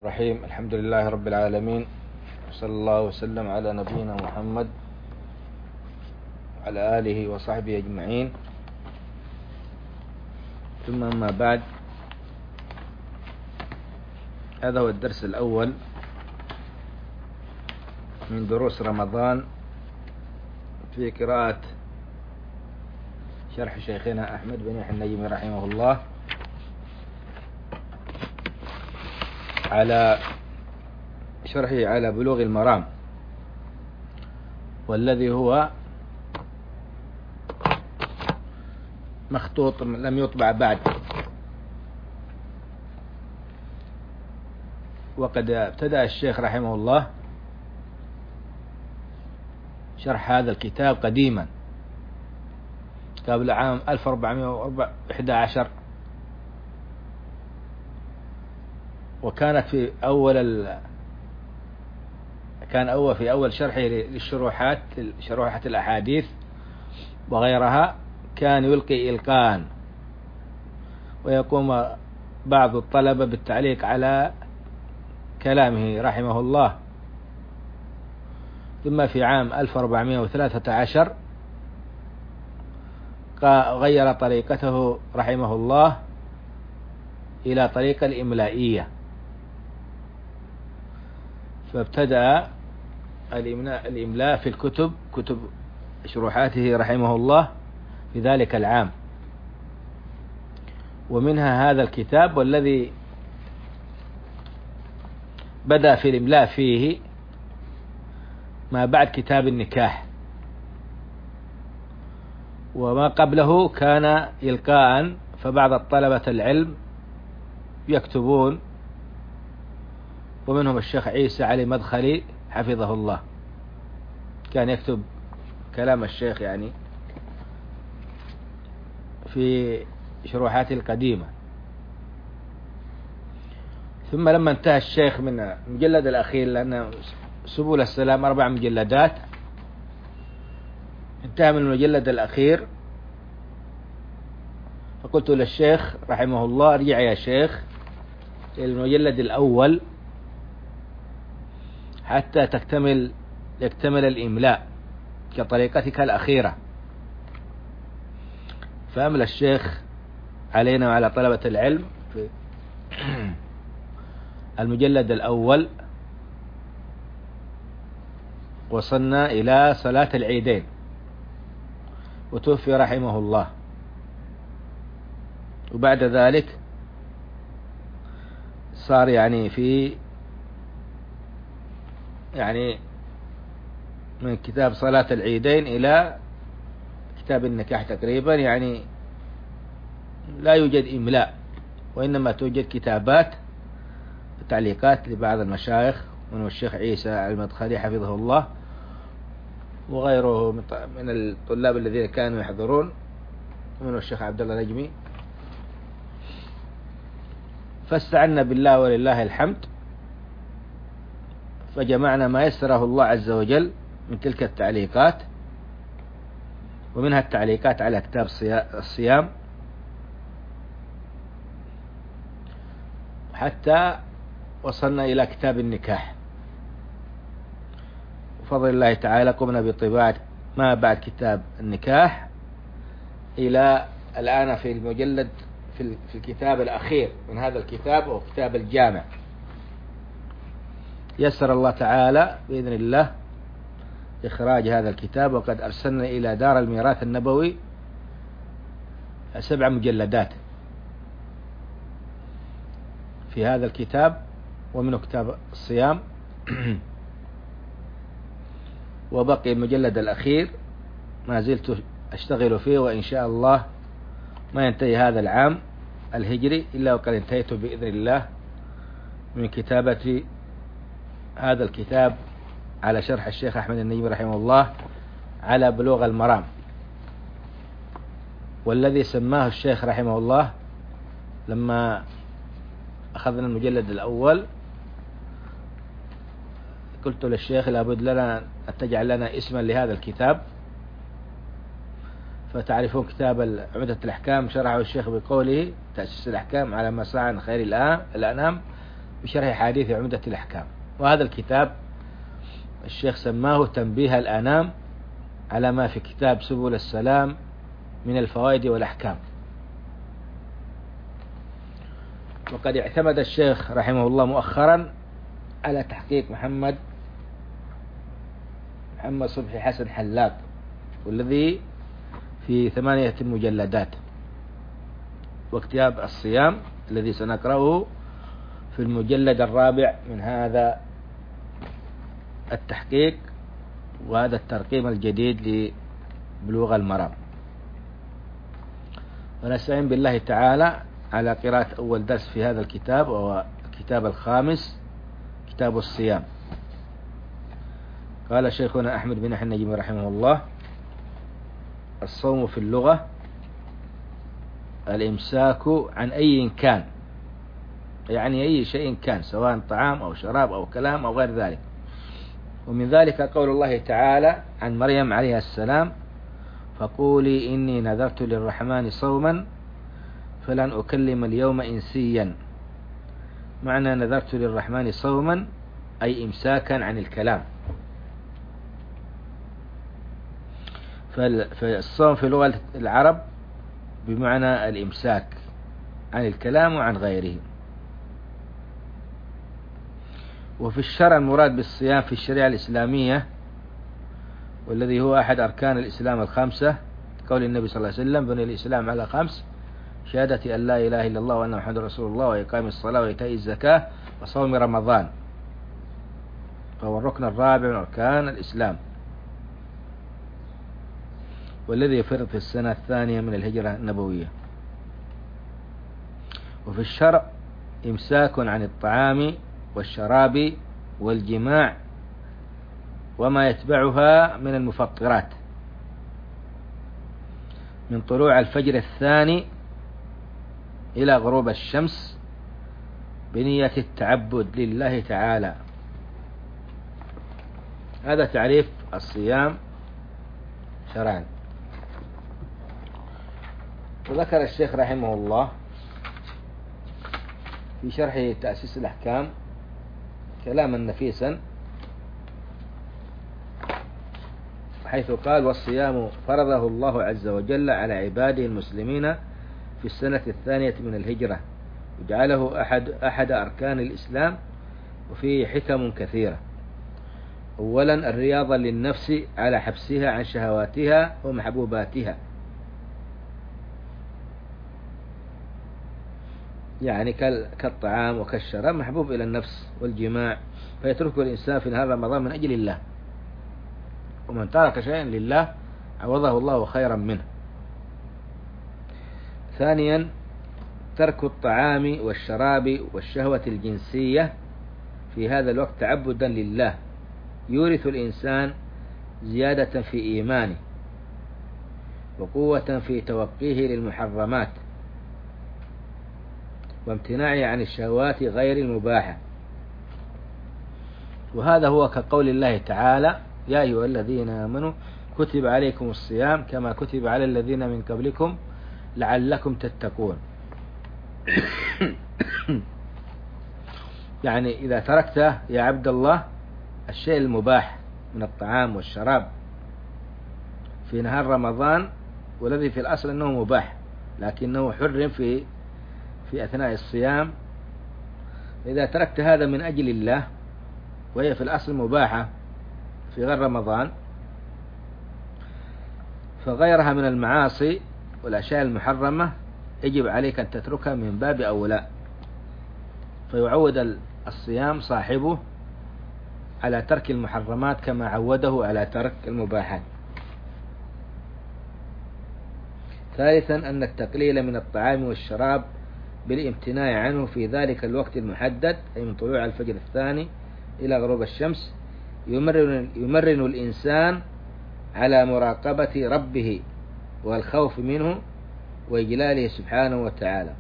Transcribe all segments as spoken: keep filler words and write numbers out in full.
الرحيم. الحمد لله رب العالمين، وصلى الله وسلم على نبينا محمد وعلى آله وصحبه أجمعين، ثم أما بعد. هذا هو الدرس الأول من دروس رمضان في قراءة شرح شيخنا أحمد بن يحيى النجمي رحمه الله على شرحه على بلوغ المرام، والذي هو مخطوط لم يطبع بعد، وقد ابتدأ الشيخ رحمه الله شرح هذا الكتاب قديما قبل عام ألف وأربعمائة وأحد عشر، وكانت في أول ال... كان أول في أول شرحه للشروحات شروحات الأحاديث وغيرها كان يلقي إلقاء، ويقوم بعض الطلبة بالتعليق على كلامه رحمه الله. ثم في عام ألف وأربعمائة وثلاثة عشر غير طريقته رحمه الله إلى طريقة الإملائية، فابتدأ الإملاء في الكتب كتب شروحاته رحمه الله في ذلك العام، ومنها هذا الكتاب، والذي بدأ في الإملاء فيه ما بعد كتاب النكاح، وما قبله كان إلقاء، فبعض الطلبة العلم يكتبون، ومنهم الشيخ عيسى علي مدخلي حفظه الله كان يكتب كلام الشيخ يعني في شروحاته القديمة. ثم لما انتهى الشيخ من المجلد الأخير، لأن سبل السلام أربع مجلدات، انتهى من المجلد الأخير، فقلت للشيخ رحمه الله: ارجع يا شيخ إلى المجلد الأول حتى تكتمل يكتمل الإملاء كطريقتك الأخيرة. فأملى الشيخ علينا وعلى طلبة العلم في المجلد الأول، وصلنا إلى صلاة العيدين، وتوفي رحمه الله. وبعد ذلك صار يعني في يعني من كتاب صلاة العيدين إلى كتاب النكاح تقريبا، يعني لا يوجد إملاء، وإنما توجد كتابات وتعليقات لبعض المشايخ، منه الشيخ عيسى المدخلي حفظه الله وغيره من الطلاب الذين كانوا يحضرون، منه الشيخ عبد الله نجمي. فاستعنا بالله ولله الحمد، فجمعنا ما يسره الله عز وجل من تلك التعليقات، ومنها التعليقات على كتاب الصيام، حتى وصلنا إلى كتاب النكاح. بفضل الله تعالى قمنا بطباعة ما بعد كتاب النكاح إلى الآن في المجلد في الكتاب الأخير من هذا الكتاب، وهو كتاب الجامع. يسر الله تعالى بإذن الله إخراج هذا الكتاب، وقد أرسلنا إلى دار الميراث النبوي سبع مجلدات في هذا الكتاب، ومنه كتاب الصيام وبقي المجلد الأخير ما زلت أشتغل فيه، وإن شاء الله ما ينتهي هذا العام الهجري إلا وقد انتهيت بإذن الله من كتابة هذا الكتاب على شرح الشيخ أحمد النجمي رحمه الله على بلوغ المرام، والذي سماه الشيخ رحمه الله لما أخذنا المجلد الأول قلت للشيخ: لابد لنا أن تجعل لنا اسما لهذا الكتاب. فتعرفون كتاب عمدة الأحكام شرحه الشيخ بقوله: تأسيس الأحكام على ما صح عن خير الأنام، بشرح حديث عمدة الأحكام. وهذا الكتاب الشيخ سماه تنبيه الأنام على ما في كتاب سبل السلام من الفوائد والأحكام. وقد اعتمد الشيخ رحمه الله مؤخرا على تحقيق محمد محمد صبحي حسن حلاق، والذي في ثمانية مجلدات، وكتاب الصيام الذي سنقرأه في المجلد الرابع من هذا التحقيق وهذا الترقيم الجديد لبلوغ المرام. ونستعين بالله تعالى على قراءة أول درس في هذا الكتاب، وهو الكتاب الخامس، كتاب الصيام. قال شيخنا أحمد بن أحمد النجمي رحمه الله: الصوم في اللغة الإمساك عن أي كان، يعني أي شيء كان، سواء طعام أو شراب أو كلام أو غير ذلك. ومن ذلك قول الله تعالى عن مريم عليه السلام: فقولي إني نذرت للرحمن صوما فلن أكلم اليوم إنسيا. معنى نذرت للرحمن صوما أي إمساكا عن الكلام. فالصوم في لغة العرب بمعنى الإمساك عن الكلام وعن غيره. وفي الشرع المراد بالصيام في الشريعة الإسلامية، والذي هو أحد أركان الإسلام الخمسة، قول النبي صلى الله عليه وسلم: بني الإسلام على خمس: شهادة أن لا إله إلا الله وأن محمد رسول الله، وإقام الصلاة وإيتاء الزكاة وصوم رمضان. فهو الركن الرابع من أركان الإسلام، والذي فرض في السنة الثانية من الهجرة النبوية. وفي الشرع إمساك عن الطعام والشراب والجماع وما يتبعها من المفطرات من طلوع الفجر الثاني إلى غروب الشمس بنية التعبد لله تعالى. هذا تعريف الصيام شرعا. وذكر الشيخ رحمه الله في شرح تأسيس الأحكام كلاما نفيسا، حيث قال: والصيام فرضه الله عز وجل على عباده المسلمين في السنة الثانية من الهجرة، وجعله أحد, أحد أركان الإسلام، وفيه حكم كثيرة. أولا الرياضة للنفس على حبسها عن شهواتها ومحبوباتها، يعني كالطعام وكالشراب محبوب إلى النفس والجماع، فيتركه الإنسان في نهار رمضان من أجل الله. ومن ترك شيئا لله عوضه الله خيرا منه. ثانيا ترك الطعام والشراب والشهوة الجنسية في هذا الوقت تعبدا لله، يورث الإنسان زيادة في إيمانه وقوة في توقيه للمحرمات وامتناعه عن الشهوات غير المباحة. وهذا هو كقول الله تعالى: يا أيها الذين آمنوا كتب عليكم الصيام كما كتب على الذين من قبلكم لعلكم تتقون. يعني إذا تركت يا عبد الله الشيء المباح من الطعام والشراب في نهار رمضان، والذي في الأصل أنه مباح لكنه حرم في في أثناء الصيام، إذا تركت هذا من أجل الله وهي في الأصل مباحة في غير رمضان، فغيرها من المعاصي والأشياء المحرمة يجب عليك أن تتركها من باب أولى، فيعود الصيام صاحبه على ترك المحرمات كما عوده على ترك المباحات. ثالثا أن التقليل من الطعام والشراب بالامتناع عنه في ذلك الوقت المحدد، أي من طلوع الفجر الثاني إلى غروب الشمس، يمرن, يمرن الإنسان على مراقبة ربه والخوف منه وإجلاله سبحانه وتعالى.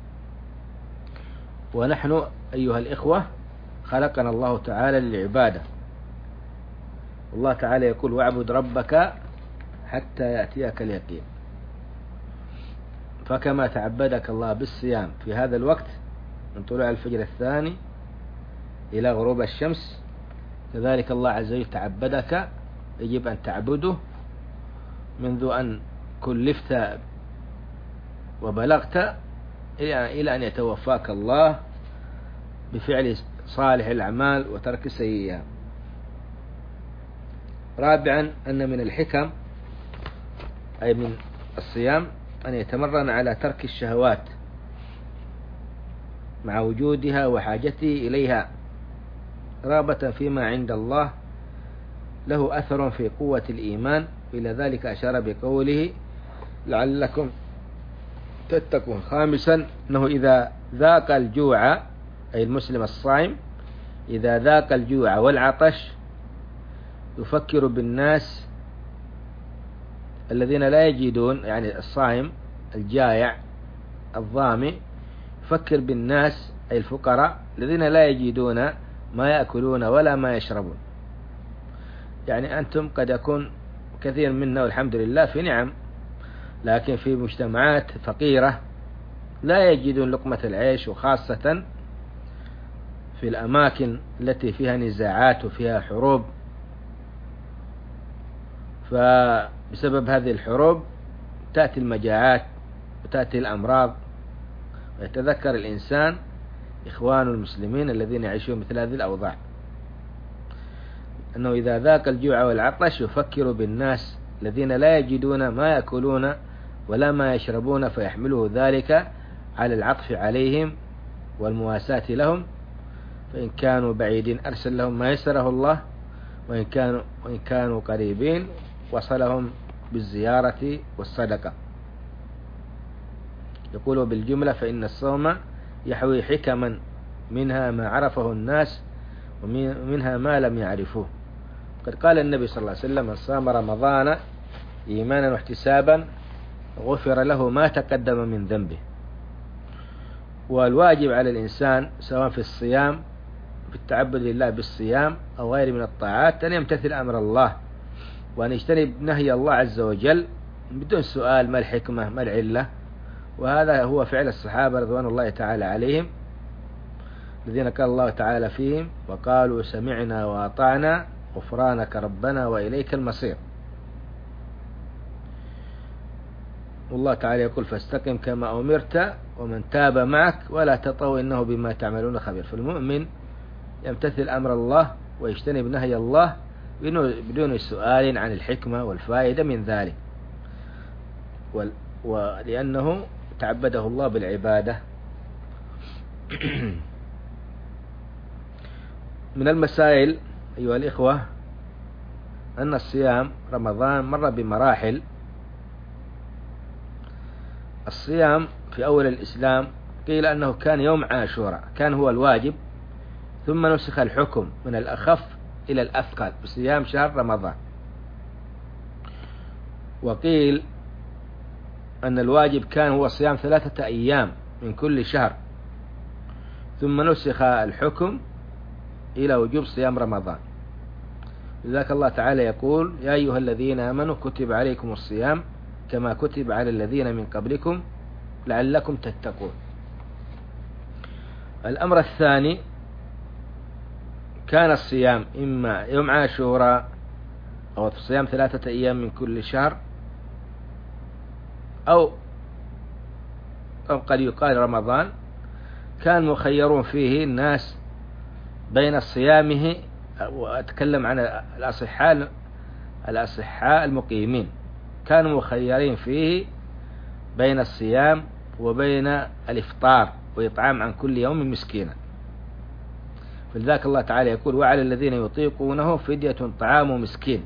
ونحن أيها الإخوة خلقنا الله تعالى للعبادة، والله تعالى يقول: واعبد ربك حتى يأتيك اليقين. فكما تعبدك الله بالصيام في هذا الوقت من طلوع الفجر الثاني إلى غروب الشمس. كذلك الله عز وجل تعبدك، يجب أن تعبده منذ أن كلفت وبلغت إلى أن يتوفاك الله بفعل صالح الأعمال وترك سيئها. رابعا أن من الحكم أي من الصيام أن يتمرن على ترك الشهوات مع وجودها وحاجته إليها رغبة فيما عند الله، له أثر في قوة الإيمان. إلى ذلك أشار بقوله لعلكم تتقون. خامسا أنه إذا ذاق الجوع أي المسلم الصائم إذا ذاق الجوع والعطش يفكر بالناس الذين لا يجدون، يعني الصائم الجائع الظامئ يفكر بالناس أي الفقراء الذين لا يجدون ما يأكلون ولا ما يشربون. يعني أنتم قد يكون كثير منا والحمد لله في نعم، لكن في مجتمعات فقيرة لا يجدون لقمة العيش، وخاصة في الأماكن التي فيها نزاعات وفيها حروب. فبسبب هذه الحروب تأتي المجاعات وتأتي الأمراض، ويتذكر الإنسان إخوان المسلمين الذين يعيشون مثل هذه الأوضاع، أنه إذا ذاق الجوع والعطش يفكر بالناس الذين لا يجدون ما يأكلون ولا ما يشربون، فيحمله ذلك على العطف عليهم والمواساة لهم، فإن كانوا بعيدين أرسل لهم ما يسره الله، وإن كانوا, وإن كانوا قريبين وصلهم بالزيارة والصدقة. يقول بالجملة فإن الصوم يحوي حكما منها ما عرفه الناس ومنها ما لم يعرفوه. قد قال النبي صلى الله عليه وسلم من صام رمضان إيمانا واحتسابا غفر له ما تقدم من ذنبه. والواجب على الإنسان سواء في الصيام في التعبد لله بالصيام أو غير من الطاعات أن يمتثل أمر الله وأن يجتنب نهي الله عز وجل بدون سؤال ما الحكمة ما العلة. وهذا هو فعل الصحابة رضوان الله تعالى عليهم الذين قال الله تعالى فيهم وقالوا سمعنا وأطعنا غفرانك ربنا وإليك المصير. والله تعالى يقول فاستقم كما أمرت ومن تاب معك ولا تطغوا إنه بما تعملون خبير. فالمؤمن يمتثل أمر الله ويجتنب نهي الله بدون سؤال عن الحكمة والفائدة من ذلك، ولأنه تعبده الله بالعبادة. من المسائل أيها الإخوة أن الصيام رمضان مر بمراحل. الصيام في أول الإسلام قيل أنه كان يوم عاشوراء كان هو الواجب، ثم نسخ الحكم من الأخف إلى الأثقل بصيام شهر رمضان. وقيل أن الواجب كان هو صيام ثلاثة أيام من كل شهر، ثم نسخ الحكم إلى وجوب صيام رمضان. لذلك الله تعالى يقول يا أيها الذين آمنوا كتب عليكم الصيام كما كتب على الذين من قبلكم لعلكم تتقون. الأمر الثاني كان الصيام إما يوم عاشوراء أو صيام ثلاثة أيام من كل شهر، أو قد يقال رمضان. كان مخيرون فيه الناس بين صيامه، وأتكلم عن الأصحاء الأصحاء المقيمين، كانوا مخيرين فيه بين الصيام وبين الإفطار وإطعام عن كل يوم مسكينا. فلذلك الله تعالى يقول وعلى الذين يطيقونه فدية طعام مسكين.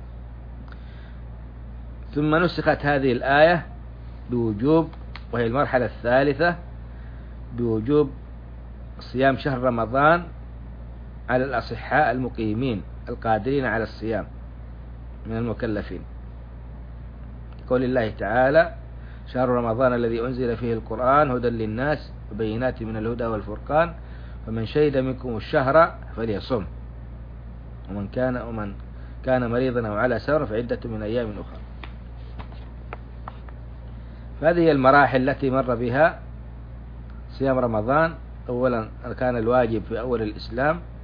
ثم نسخت هذه الآية بوجوب، وهي المرحلة الثالثة، بوجوب صيام شهر رمضان على الأصحاء المقيمين القادرين على الصيام من المكلفين. قول الله تعالى شهر رمضان الذي أنزل فيه القرآن هدى للناس وبينات من الهدى والفرقان فمن شهد منكم الشهر فليصم ومن كان ومن كان مريضا أو على سفر فعدة من أيام أخرى. فهذه المراحل التي مر بها صيام رمضان. أولا كان الواجب في أول الإسلام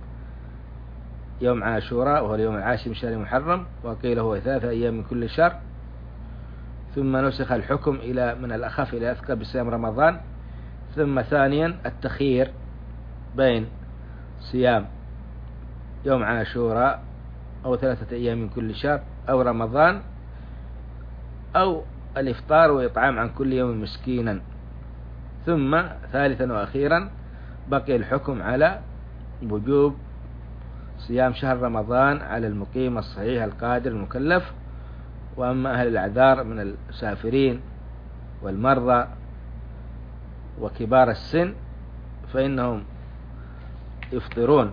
يوم عاشوراء وهو اليوم العاشر من شهر محرم، وقيل هو ثلاثة أيام من كل شهر. ثم نسخ الحكم إلى من الأخف إلى أثقل بصيام رمضان. ثم ثانيا التخيير بين صيام يوم عاشوراء أو ثلاثة أيام من كل شهر أو رمضان، أو الإفطار وإطعام عن كل يوم مسكينا. ثم ثالثا وأخيرا بقي الحكم على وجوب صيام شهر رمضان على المقيم الصحيح القادر المكلف. وأما أهل الأعذار من المسافرين والمرضى وكبار السن فإنهم يفطرون،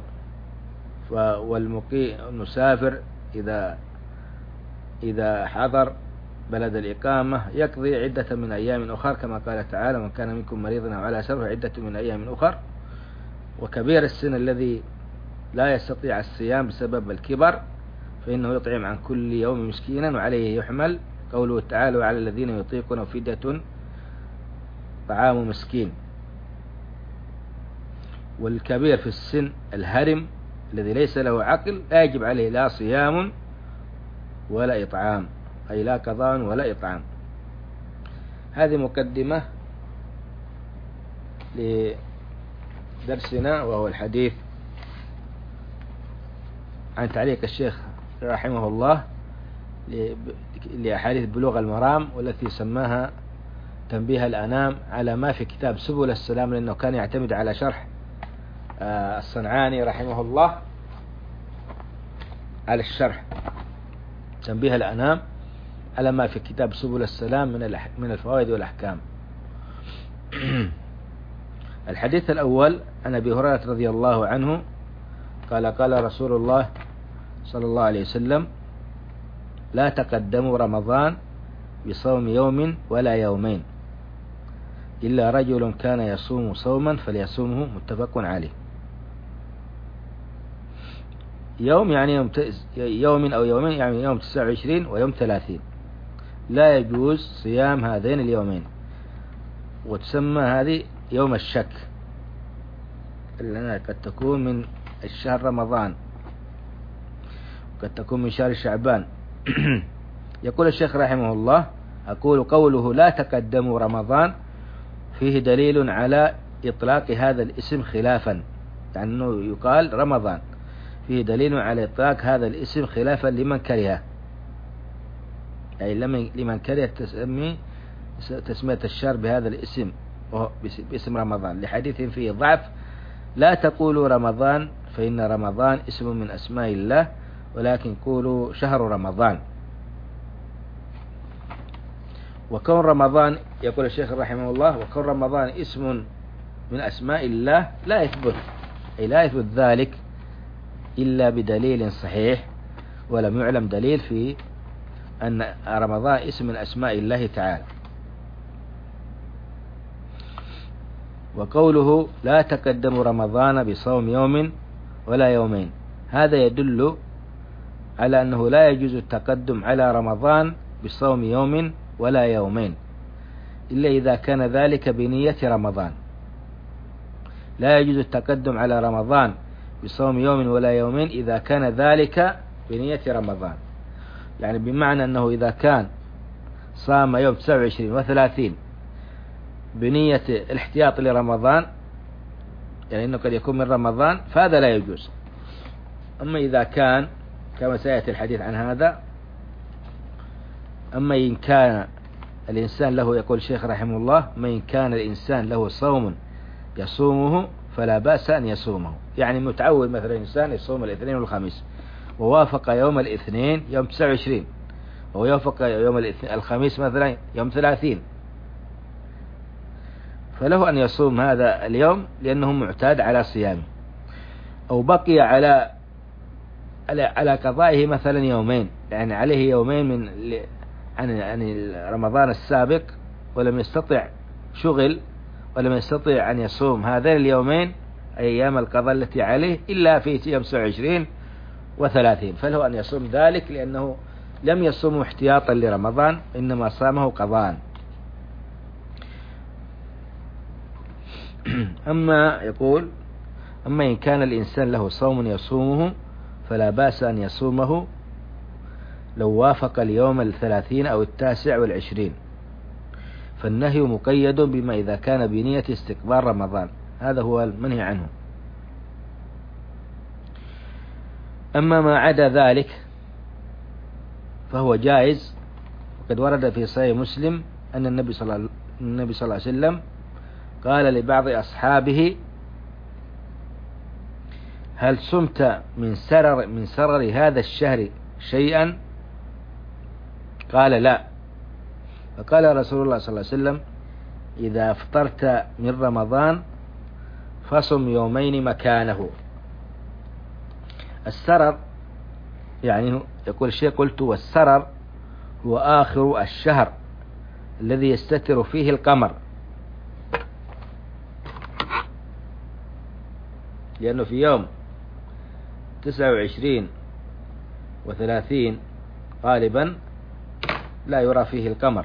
والمسافر إذا إذا حضر بلد الإقامة يقضي عدة من أيام أخر، كما قال تعالى: من كان منكم مريضا أو على سفر عدة من أيام أخر. وكبير السن الذي لا يستطيع الصيام بسبب الكبر فإنه يطعم عن كل يوم مسكينا، وعليه يحمل قوله تعالى: وعلى الذين يطيقون فدية طعام مسكين. والكبير في السن الهرم الذي ليس له عقل لا يجب عليه لا صيام ولا إطعام، أي لا قضاء ولا إطعام. هذه مقدمة لدرسنا، وهو الحديث عن تعليق الشيخ رحمه الله لأحاديث بلوغ المرام، والتي سماها تنبيه الأنام على ما في كتاب سبل السلام، لأنه كان يعتمد على شرح الصنعاني رحمه الله على الشرح. تنبيه الأنام على ما في كتاب سبل السلام من من الفوائد والأحكام. الحديث الأول عن أبي هريرة رضي الله عنه قال: قال رسول الله صلى الله عليه وسلم: لا تقدموا رمضان بصوم يوم ولا يومين إلا رجل كان يصوم صوما فليصومه، متفق عليه. يوم يعني يوم, يوم أو يومين، يعني يوم تسعة وعشرين ويوم ثلاثين. لا يجوز صيام هذين اليومين، وتسمى هذه يوم الشك، لأنها قد تكون من الشهر رمضان، قد تكون من شهر شعبان. يقول الشيخ رحمه الله: أقول قوله لا تقدموا رمضان فيه دليل على إطلاق هذا الاسم خلافا، يعني أنه يقال رمضان، فيه دليل على إطلاق هذا الاسم خلافا لمن كره، أي لمن كره تسمي تسمية الشهر بهذا الاسم باسم رمضان، لحديث فيه ضعف: لا تقولوا رمضان فإن رمضان اسم من أسماء الله، ولكن قولوا شهر رمضان. وكون رمضان، يقول الشيخ رحمه الله، وكون رمضان اسم من أسماء الله لا يثبت، أي لا يثبت ذلك إلا بدليل صحيح، ولم يعلم دليل في أن رمضان اسم من أسماء الله تعالى. وقوله لا تقدموا رمضان بصوم يوم ولا يومين، هذا يدل على أنه لا يجوز التقدم على رمضان بصوم يوم ولا يومين إلا إذا كان ذلك بنية رمضان. لا يجوز التقدم على رمضان بصوم يوم ولا يومين إذا كان ذلك بنية رمضان، يعني بمعنى أنه إذا كان صام يوم تسعة وعشرين وثلاثين بنية الاحتياط لرمضان، يعني أنه قد يكون من رمضان، فهذا لا يجوز. أما إذا كان كما سيأتي الحديث عن هذا، أما إن كان الإنسان له، يقول الشيخ رحمه الله: ما إن كان الإنسان له صوم يصومه فلا بأس أن يصومه، يعني متعود مثلا الإنسان يصوم الاثنين والخميس، ووافق يوم الاثنين يوم تسعة وعشرين، ويوافق يوم الخميس مثلا يوم ثلاثين، فله أن يصوم هذا اليوم لأنه معتاد على صيامه. أو بقي على على على قضائه مثلا يومين، يعني عليه يومين من عن عن رمضان السابق، ولم يستطع شغل ولم يستطع أن يصوم هذين اليومين أيام القضاء التي عليه إلا في يوم تسعة وعشرين وثلاثين، فله أن يصوم ذلك لأنه لم يصوم احتياطا لرمضان، إنما صامه قضاء. أما يقول: أما إن كان الإنسان له صوم يصومه فلا بأس أن يصومه لو وافق اليوم الثلاثين أو التاسع والعشرين، فالنهي مقيد بما إذا كان بنية استقبال رمضان، هذا هو المنهي عنه. أما ما عدا ذلك فهو جائز، وقد ورد في صحيح مسلم أن النبي صلى النبي صلى الله عليه وسلم قال لبعض أصحابه: هل صمت من سرر من سرر هذا الشهر شيئا؟ قال: لا. فقال رسول الله صلى الله عليه وسلم: إذا افطرت من رمضان فصم يومين مكانه. السرر يعني يقول الشيخ: قلت والسرر هو آخر الشهر الذي يستتر فيه القمر، لأنه في يوم تسعة وعشرين وثلاثين غالبا لا يرى فيه القمر،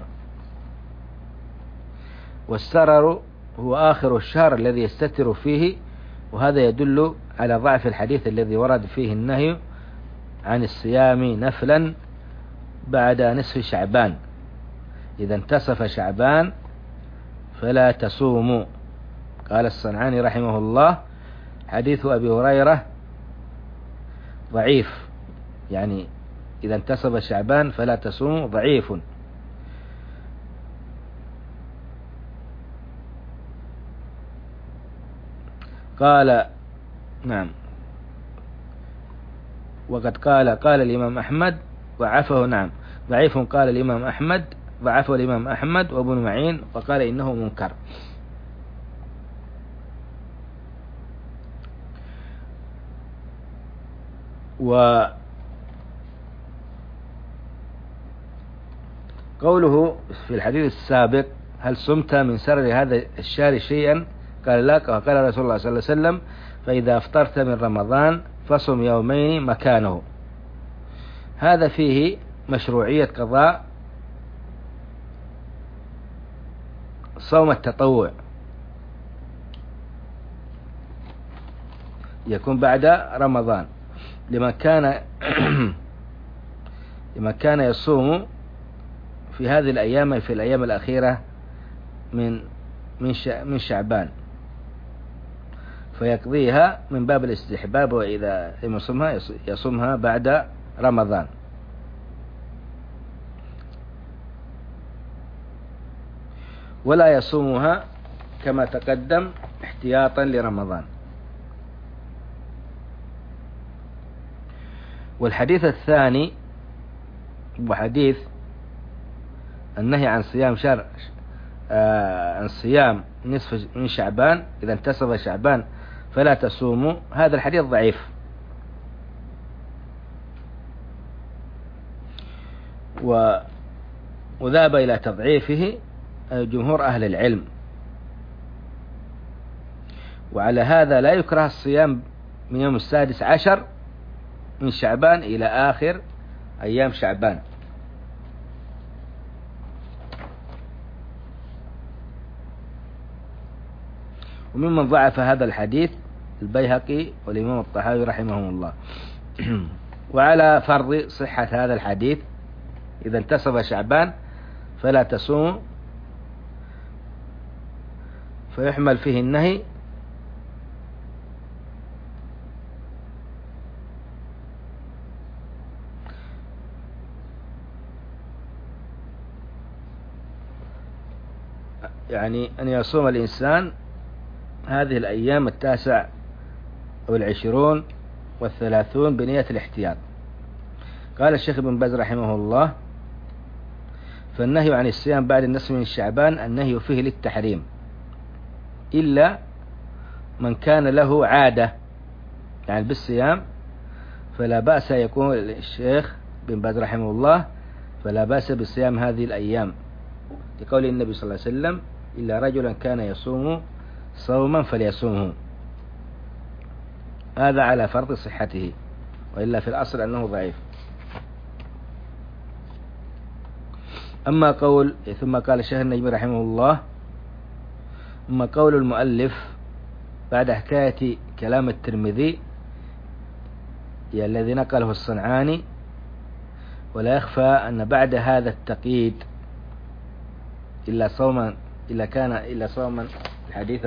والسرر هو آخر الشهر الذي يستتر فيه، وهذا يدل على ضعف الحديث الذي ورد فيه النهي عن الصيام نفلا بعد نصف شعبان. إذا انتصف شعبان فلا تصوموا. قال الصنعاني رحمه الله: حديث أبي هريرة ضعيف، يعني إذا انتصف شعبان فلا تصوموا ضعيف. قال نعم، وقد قال قال الإمام أحمد ضعفه، نعم ضعيف، قال الإمام أحمد ضعفه الإمام أحمد وابن معين، وقال إنه منكر. وقوله في الحديث السابق: هل صمت من سرر هذا الشهر شيئا؟ قال: لا. وقال رسول الله صلى الله عليه وسلم: فإذا افطرت من رمضان فصم يومين مكانه. هذا فيه مشروعية قضاء صوم التطوع، يكون بعد رمضان، لمن كان لمن كان يصوم في هذه الأيام، في الأيام الأخيرة من من من شعبان، فيقضيها من باب الاستحباب، وإذا يصومها يصومها بعد رمضان. ولا يصومها كما تقدم احتياطا لرمضان. والحديث الثاني وحديث النهي عن صيام شهر آه عن صيام نصف من شعبان، إذا انتصف شعبان فلا تصوموا، هذا الحديث ضعيف، و وذهب إلى تضعيفه جمهور أهل العلم. وعلى هذا لا يكره الصيام من يوم السادس عشر من شعبان إلى آخر أيام شعبان. وممن ضعف هذا الحديث البيهقي والإمام الطحاوي رحمهم الله. وعلى فرض صحة هذا الحديث إذا انتصف شعبان فلا تصوم، فيحمل فيه النهي يعني أن يصوم الإنسان هذه الأيام التاسع والعشرون والثلاثون بنية الاحتياط. قال الشيخ ابن باز رحمه الله: فالنهي عن الصيام بعد النصف من شعبان النهي فيه للتحريم، إلا من كان له عادة يعني بالصيام، فلا بأس. يكون الشيخ ابن باز رحمه الله: فلا بأس بصيام هذه الأيام، لقول النبي صلى الله عليه وسلم: إلا رجلا كان يصوم صوما فليصومه. هذا على فرض صحته، وإلا في الأصل أنه ضعيف. أما قول ثم قال الشيخ النجمي رحمه الله: أما قول المؤلف بعد حكاية كلام الترمذي الذي نقله الصنعاني. ولا يخفى أن بعد هذا التقييد إلا صوما إلا كان إلا صوما الحديث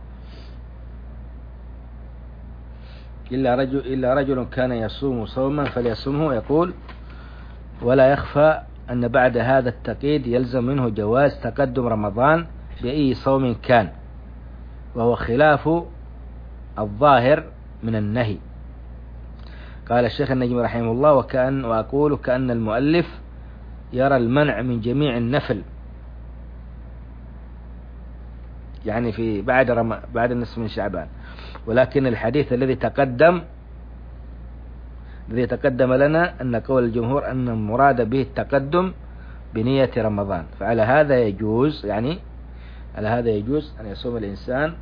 إلا رجل إلا رجل كان يصوم صوما فليصومه. يقول: ولا يخفى أن بعد هذا التقييد يلزم منه جواز تقدم رمضان بأي صوم كان، وهو خلاف الظاهر من النهي. قال الشيخ النجم رحمه الله: وكأن وأقول كأن المؤلف يرى المنع من جميع النفل، يعني في بعد رم... بعد النصف من شعبان، ولكن الحديث الذي تقدم الذي تقدم لنا أن قول الجمهور أن المراد به التقدم بنية رمضان، فعلى هذا يجوز يعني على هذا يجوز أن يصوم الإنسان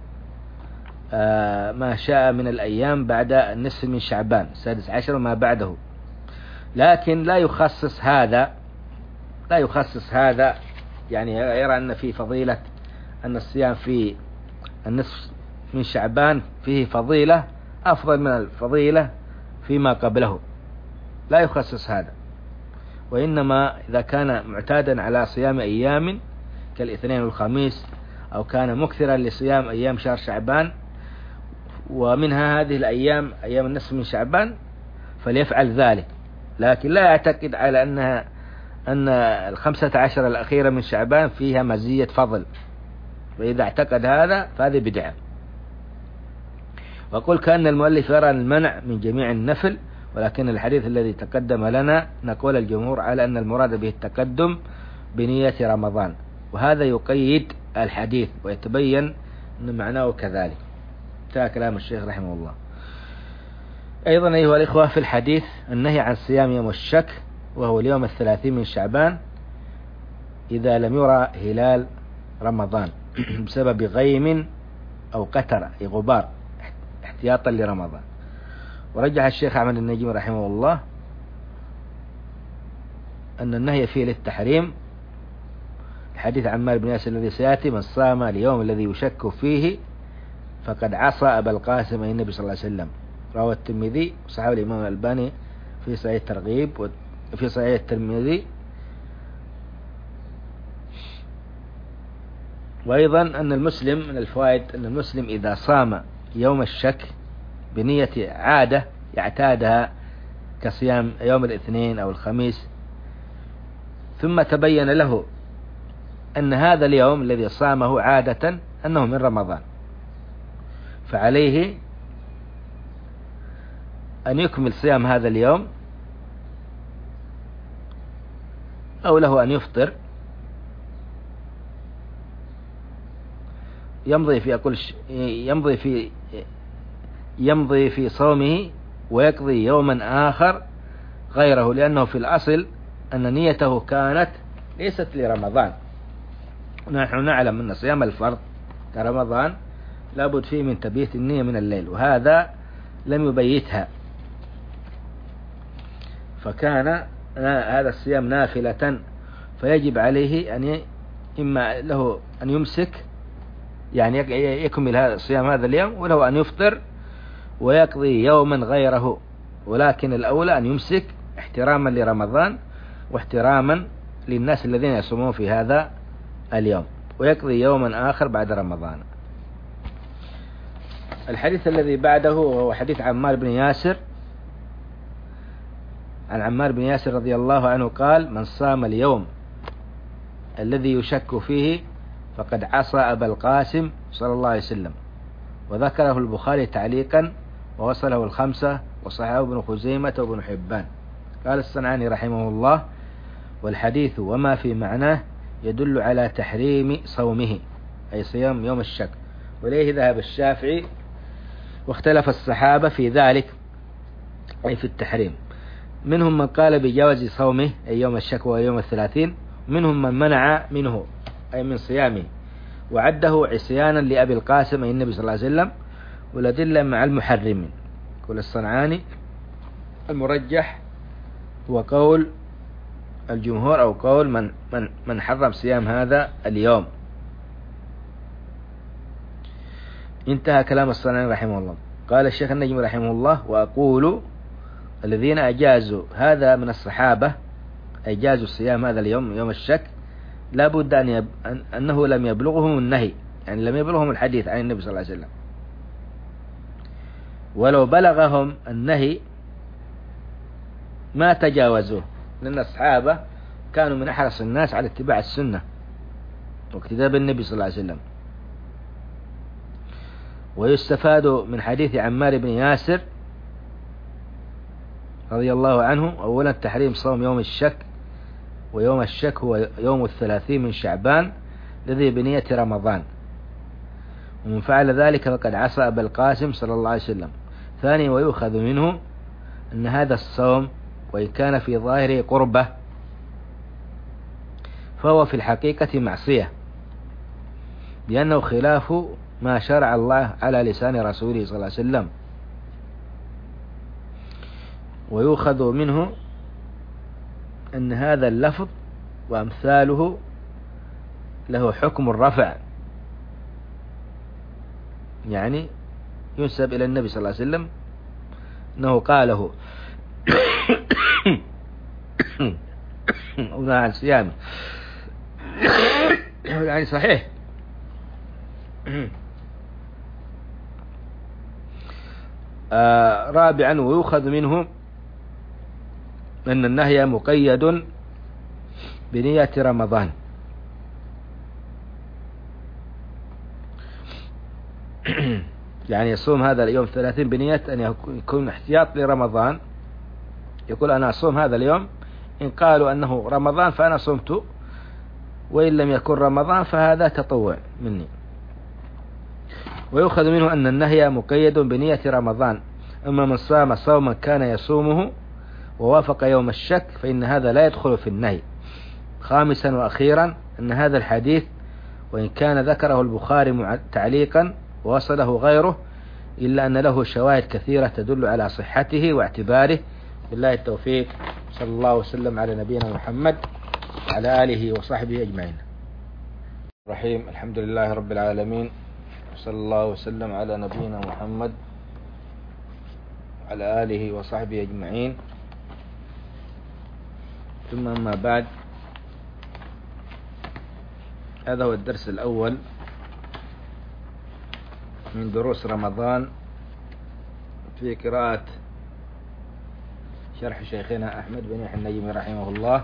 ما شاء من الأيام بعد النصف من شعبان السادس عشر وما بعده، لكن لا يخصص هذا لا يخصص هذا يعني يرى أن في فضيلة أن الصيام في النصف من شعبان فيه فضيلة أفضل من الفضيلة فيما قبله، لا يخصص هذا. وإنما إذا كان معتادا على صيام أيام كالاثنين والخميس، أو كان مكثرا لصيام أيام شهر شعبان ومنها هذه الأيام أيام النصف من شعبان، فليفعل ذلك، لكن لا يعتقد على أنها أن الخمسة عشر الأخيرة من شعبان فيها مزية فضل، وإذا اعتقد هذا فهذه بدعة. وقل كأن المؤلف يرى المنع من جميع النفل، ولكن الحديث الذي تقدم لنا نقول الجمهور على أن المراد به التقدم بنية رمضان، وهذا يقيد الحديث ويتبين أن معناه كذلك. انتهى كلام الشيخ رحمه الله. أيضا أيها الإخوة، في الحديث النهي عن صيام يوم الشك، وهو اليوم الثلاثين من شعبان إذا لم يرى هلال رمضان بسبب غيم أو قتر أي غبار احتياطا لرمضان. ورجح الشيخ أحمد النجم رحمه الله أن النهي فيه للتحريم، الحديث عن عمار بن ياسر الذي سيأتي: من صام اليوم الذي يشك فيه فقد عصى أبا القاسم أي النبي صلى الله عليه وسلم. رواه الترمذي وصححه الإمام الألباني في صحيح الترغيب وفي صحيح الترمذي. وأيضا أن المسلم من الفوائد أن المسلم إذا صام يوم الشك بنية عادة يعتادها كصيام يوم الاثنين أو الخميس، ثم تبين له أن هذا اليوم الذي صامه عادة أنه من رمضان، فعليه أن يكمل صيام هذا اليوم، أو له أن يفطر، يمضي في أقول يمضي في يمضي في صومه ويقضي يوما آخر غيره، لأنه في الأصل أن نيته كانت ليست لرمضان. نحن نعلم أن صيام الفرض كرمضان لابد فيه من تبييت النية من الليل، وهذا لم يبيتها، فكان هذا الصيام نافلة، فيجب عليه أن إما له أن يمسك يعني يكمل هذا الصيام هذا اليوم، وله أن يفطر ويقضي يوما غيره، ولكن الأولى أن يمسك احتراما لرمضان واحتراما للناس الذين يصومون في هذا اليوم، ويقضي يوما آخر بعد رمضان. الحديث الذي بعده هو حديث عمار بن ياسر. عن عمار بن ياسر رضي الله عنه قال: من صام اليوم الذي يشك فيه فقد عصى أبا القاسم صلى الله عليه وسلم. وذكره البخاري تعليقا ووصله الخمسة وصححه ابن خزيمة وابن حبان. قال الصنعاني رحمه الله: والحديث وما في معناه يدل على تحريم صومه أي صيام يوم الشك، وإليه ذهب الشافعي، واختلف الصحابة في ذلك أي في التحريم، منهم من قال بجواز صومه أي يوم الشك ويوم الثلاثين، منهم من منع منه أي من صيامه وعده عصيانا لأبي القاسم أي النبي صلى الله عليه وسلم، والأدلة مع المحرمين. قول الصنعاني: المرجح هو قول الجمهور أو قول من من من حرم صيام هذا اليوم. انتهى كلام الصنعاني رحمه الله. قال الشيخ النجم رحمه الله: وأقول الذين أجازوا هذا من الصحابة، أجازوا الصيام هذا اليوم يوم الشك، لا بد أن يب... أن... أنه لم يبلغهم النهي، يعني لم يبلغهم الحديث عن النبي صلى الله عليه وسلم. ولو بلغهم النهي ما تجاوزوه، لأن الصحابة كانوا من أحرص الناس على اتباع السنة واقتداء بالنبي صلى الله عليه وسلم. ويستفاد من حديث عمار بن ياسر رضي الله عنه أولا تحريم صوم يوم الشك، ويوم الشك هو يوم الثلاثين من شعبان الذي بنية رمضان، ومن فعل ذلك فقد عصى أبا القاسم صلى الله عليه وسلم. ثاني ويؤخذ منه أن هذا الصوم وإن كان في ظاهره قربة فهو في الحقيقة معصية، لأنه خلاف ما شرع الله على لسان رسوله صلى الله عليه وسلم. ويؤخذ منه أن هذا اللفظ وأمثاله له حكم الرفع، يعني ينسب إلى النبي صلى الله عليه وسلم أنه قاله ونهى عن صيامه، يعني صحيح. آه رابعا ويؤخذ منه أن النهي مقيد بنية رمضان، يعني يصوم هذا اليوم ثلاثين بنية أن يكون احتياط لرمضان، يقول أنا أصوم هذا اليوم، إن قالوا أنه رمضان فأنا صمت، وإن لم يكن رمضان فهذا تطوع مني. ويؤخذ منه أن النهي مقيد بنية رمضان، أما من صام صوما كان يصومه ووافق يوم الشك فإن هذا لا يدخل في النهي. خامسا وأخيرا أن هذا الحديث وإن كان ذكره البخاري تعليقا ووصله غيره إلا أن له شواهد كثيرة تدل على صحته واعتباره. بالله التوفيق، صلى الله وسلم على نبينا محمد وعلى آله وصحبه أجمعين. الرحيم الحمد لله رب العالمين، صلى الله وسلم على نبينا محمد وعلى آله وصحبه أجمعين. ثم أما بعد، هذا هو الدرس الأول من دروس رمضان في قراءة شرح شيخنا أحمد بن يحيى النجمي رحمه الله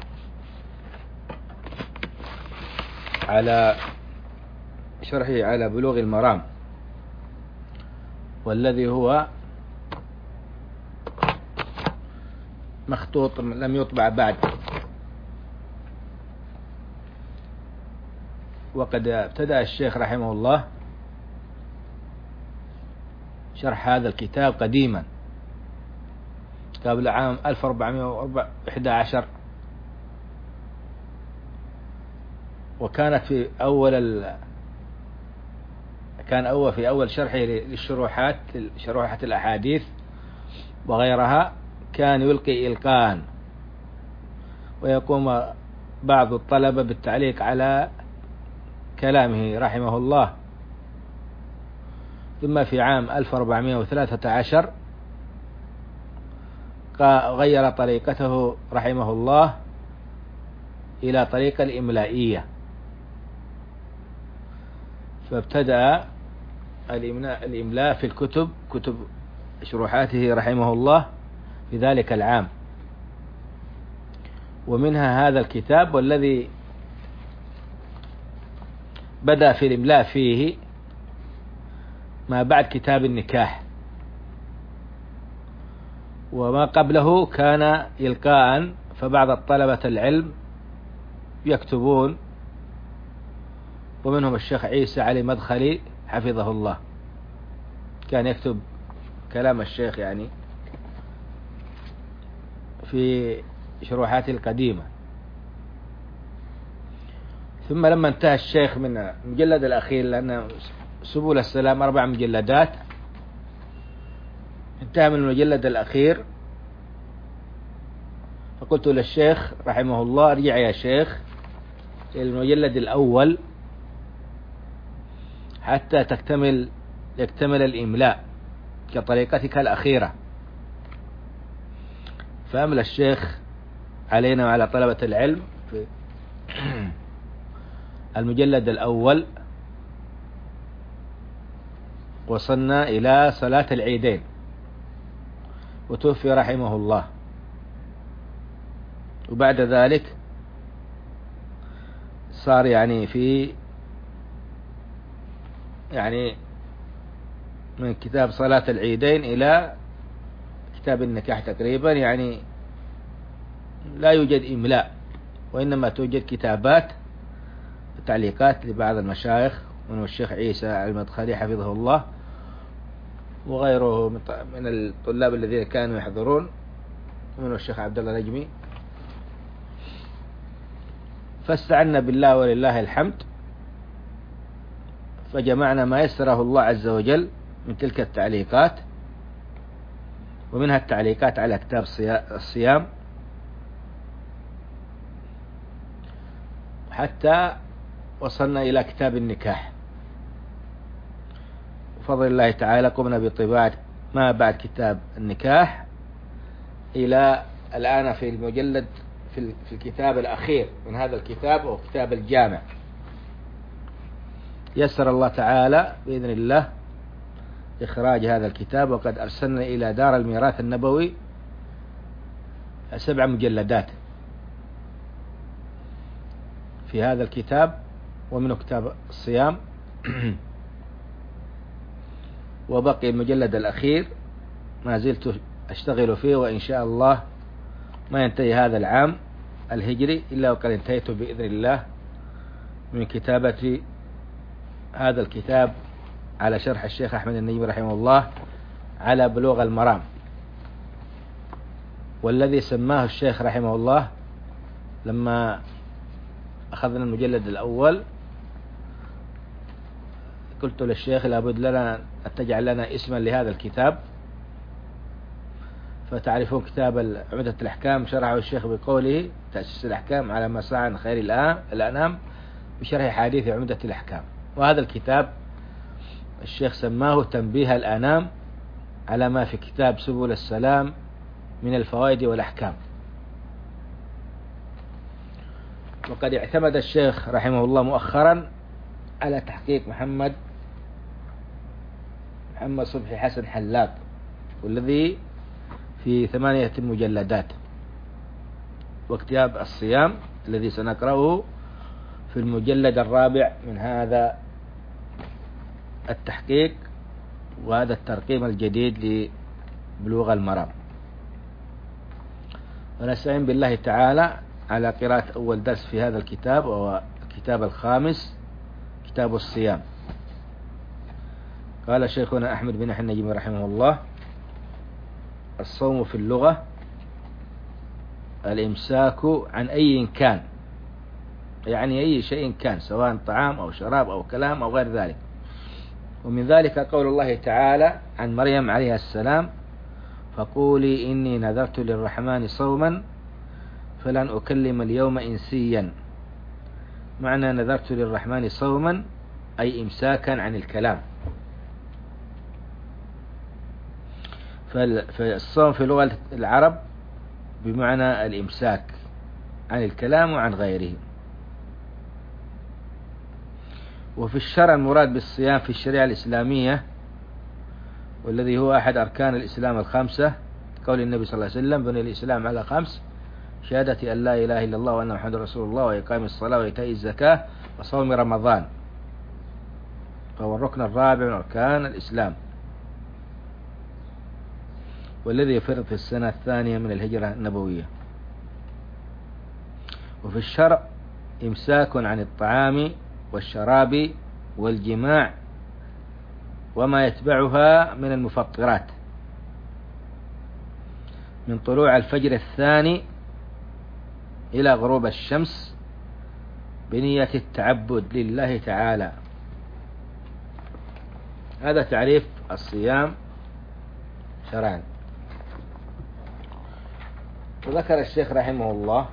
على شرحه على بلوغ المرام، والذي هو مخطوط لم يطبع بعد، وقد ابتدأ الشيخ رحمه الله شرح هذا الكتاب قديما قبل عام ألف وأربعمائة وأحد عشر، وكانت في أول ال... كان أول في أول شرحه للشروحات شروحات الأحاديث وغيرها كان يلقي إلقاء، ويقوم بعض الطلبة بالتعليق على كلامه رحمه الله. ثم في عام ألف وأربعمائة وثلاثة عشر غير طريقته رحمه الله إلى طريقة الإملائية، فابتدأ الإملاء في الكتب كتب شروحاته رحمه الله في ذلك العام، ومنها هذا الكتاب، والذي بدأ في الإملاء فيه ما بعد كتاب النكاح، وما قبله كان إلقاء، فبعض الطلبة العلم يكتبون، ومنهم الشيخ عيسى علي مدخلي حفظه الله كان يكتب كلام الشيخ يعني في شروحاته القديمة. ثم لما انتهى الشيخ من المجلد الأخير، لأن سبل السلام أربع مجلدات، انتهى من المجلد الأخير، فقلت للشيخ رحمه الله ارجع يا شيخ إلى المجلد الأول حتى تكتمل يكتمل الإملاء كطريقتك الأخيرة. فأملى الشيخ علينا وعلى طلبة العلم في المجلد الأول. وصلنا إلى صلاة العيدين، وتوفي رحمه الله. وبعد ذلك صار يعني في يعني من كتاب صلاة العيدين إلى كتاب النكاح تقريبا، يعني لا يوجد إملاء، وإنما توجد كتابات وتعليقات لبعض المشايخ، منه الشيخ عيسى المدخلي حفظه الله، وغيره من الطلاب الذين كانوا يحضرون، منه الشيخ عبد الله نجمي. فاستعنا بالله ولله الحمد، فجمعنا ما يسره الله عز وجل من تلك التعليقات، ومنها التعليقات على كتاب الصيام، حتى وصلنا إلى كتاب النكاح. بفضل الله تعالى قمنا بطباعة ما بعد كتاب النكاح إلى الآن في المجلد في الكتاب الأخير من هذا الكتاب، وهو كتاب الجامع. يسر الله تعالى بإذن الله إخراج هذا الكتاب، وقد أرسلنا إلى دار الميراث النبوي سبع مجلدات في هذا الكتاب، ومنه كتاب الصيام. وبقي المجلد الأخير ما زلت أشتغل فيه، وإن شاء الله ما ينتهي هذا العام الهجري إلا وقد انتهيت بإذن الله من كتابة هذا الكتاب على شرح الشيخ أحمد النجمي رحمه الله على بلوغ المرام، والذي سماه الشيخ رحمه الله لما أخذنا المجلد الأول قلت للشيخ لابد لنا أن تجعل لنا اسما لهذا الكتاب. فتعرفون كتاب عمدة الأحكام شرحه الشيخ بقوله تأسيس الأحكام على ما صح عن خير الأنام بشرح حديث عمدة الأحكام. وهذا الكتاب الشيخ سماه تنبيه الأنام على ما في كتاب سبل السلام من الفوائد والأحكام. وقد اعتمد الشيخ رحمه الله مؤخرا على تحقيق محمد محمد صبحي حسن حلاق، والذي في ثمانية مجلدات، وكتاب الصيام الذي سنقرأه في المجلد الرابع من هذا التحقيق وهذا الترقيم الجديد لبلوغ المرام. ونستعين بالله تعالى على قراءة أول درس في هذا الكتاب، وهو الكتاب الخامس كتاب الصيام. قال شيخنا أحمد بن أحمد النجمي رحمه الله: الصوم في اللغة الإمساك عن أي كان، يعني أي شيء كان، سواء طعام أو شراب أو كلام أو غير ذلك. ومن ذلك قول الله تعالى عن مريم عليه السلام: فقولي إني نذرت للرحمن صوما فلن أكلم اليوم إنسيا. معنى نذرت للرحمن صوما أي إمساكا عن الكلام. فالصوم في لغة العرب بمعنى الإمساك عن الكلام وعن غيره. وفي الشرع المراد بالصيام في الشريعة الإسلامية، والذي هو أحد أركان الإسلام الخمسة، قول النبي صلى الله عليه وسلم: بني الإسلام على خمس: شهادة أن لا إله إلا الله وأن محمد رسول الله، وإقام الصلاة وإيتاء الزكاة وصوم رمضان. فهو الركن الرابع من أركان الإسلام، والذي يفرض في السنة الثانية من الهجرة النبوية. وفي الشرع إمساك عن الطعام والشراب والجماع وما يتبعها من المفطرات من طلوع الفجر الثاني إلى غروب الشمس بنية التعبد لله تعالى. هذا تعريف الصيام شرعا. وذكر الشيخ رحمه الله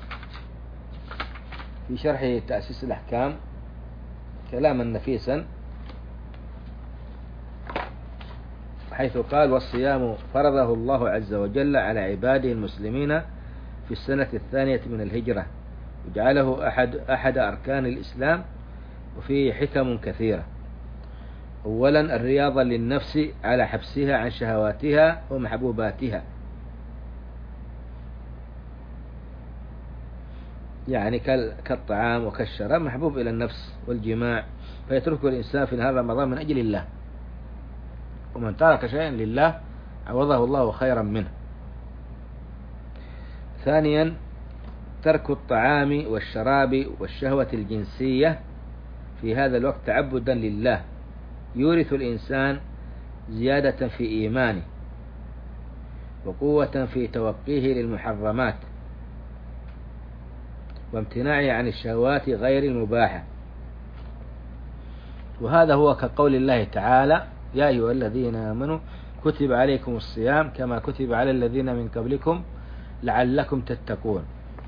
في شرح تأسيس الأحكام كلاما نفيسا حيث قال والصيام فرضه الله عز وجل على عباده المسلمين في السنة الثانية من الهجرة، وجعله أحد, أحد أركان الإسلام، وفيه حكم كثيرة. أولا الرياضة للنفس على حبسها عن شهواتها ومحبوباتها، يعني كالطعام وكالشراب محبوب إلى النفس والجماع، فيتركه الإنسان في نهار رمضان من أجل الله، ومن ترك شيئا لله عوضه الله خيرا منه. ثانيا ترك الطعام والشراب والشهوة الجنسية في هذا الوقت تعبدا لله يورث الإنسان زيادة في إيمانه وقوة في توقيه للمحرمات وامتناعه عن الشهوات غير المباحة. وهذا هو كقول الله تعالى يا أيها الذين آمنوا كتب عليكم الصيام كما كتب على الذين من قبلكم لعلكم تتقون.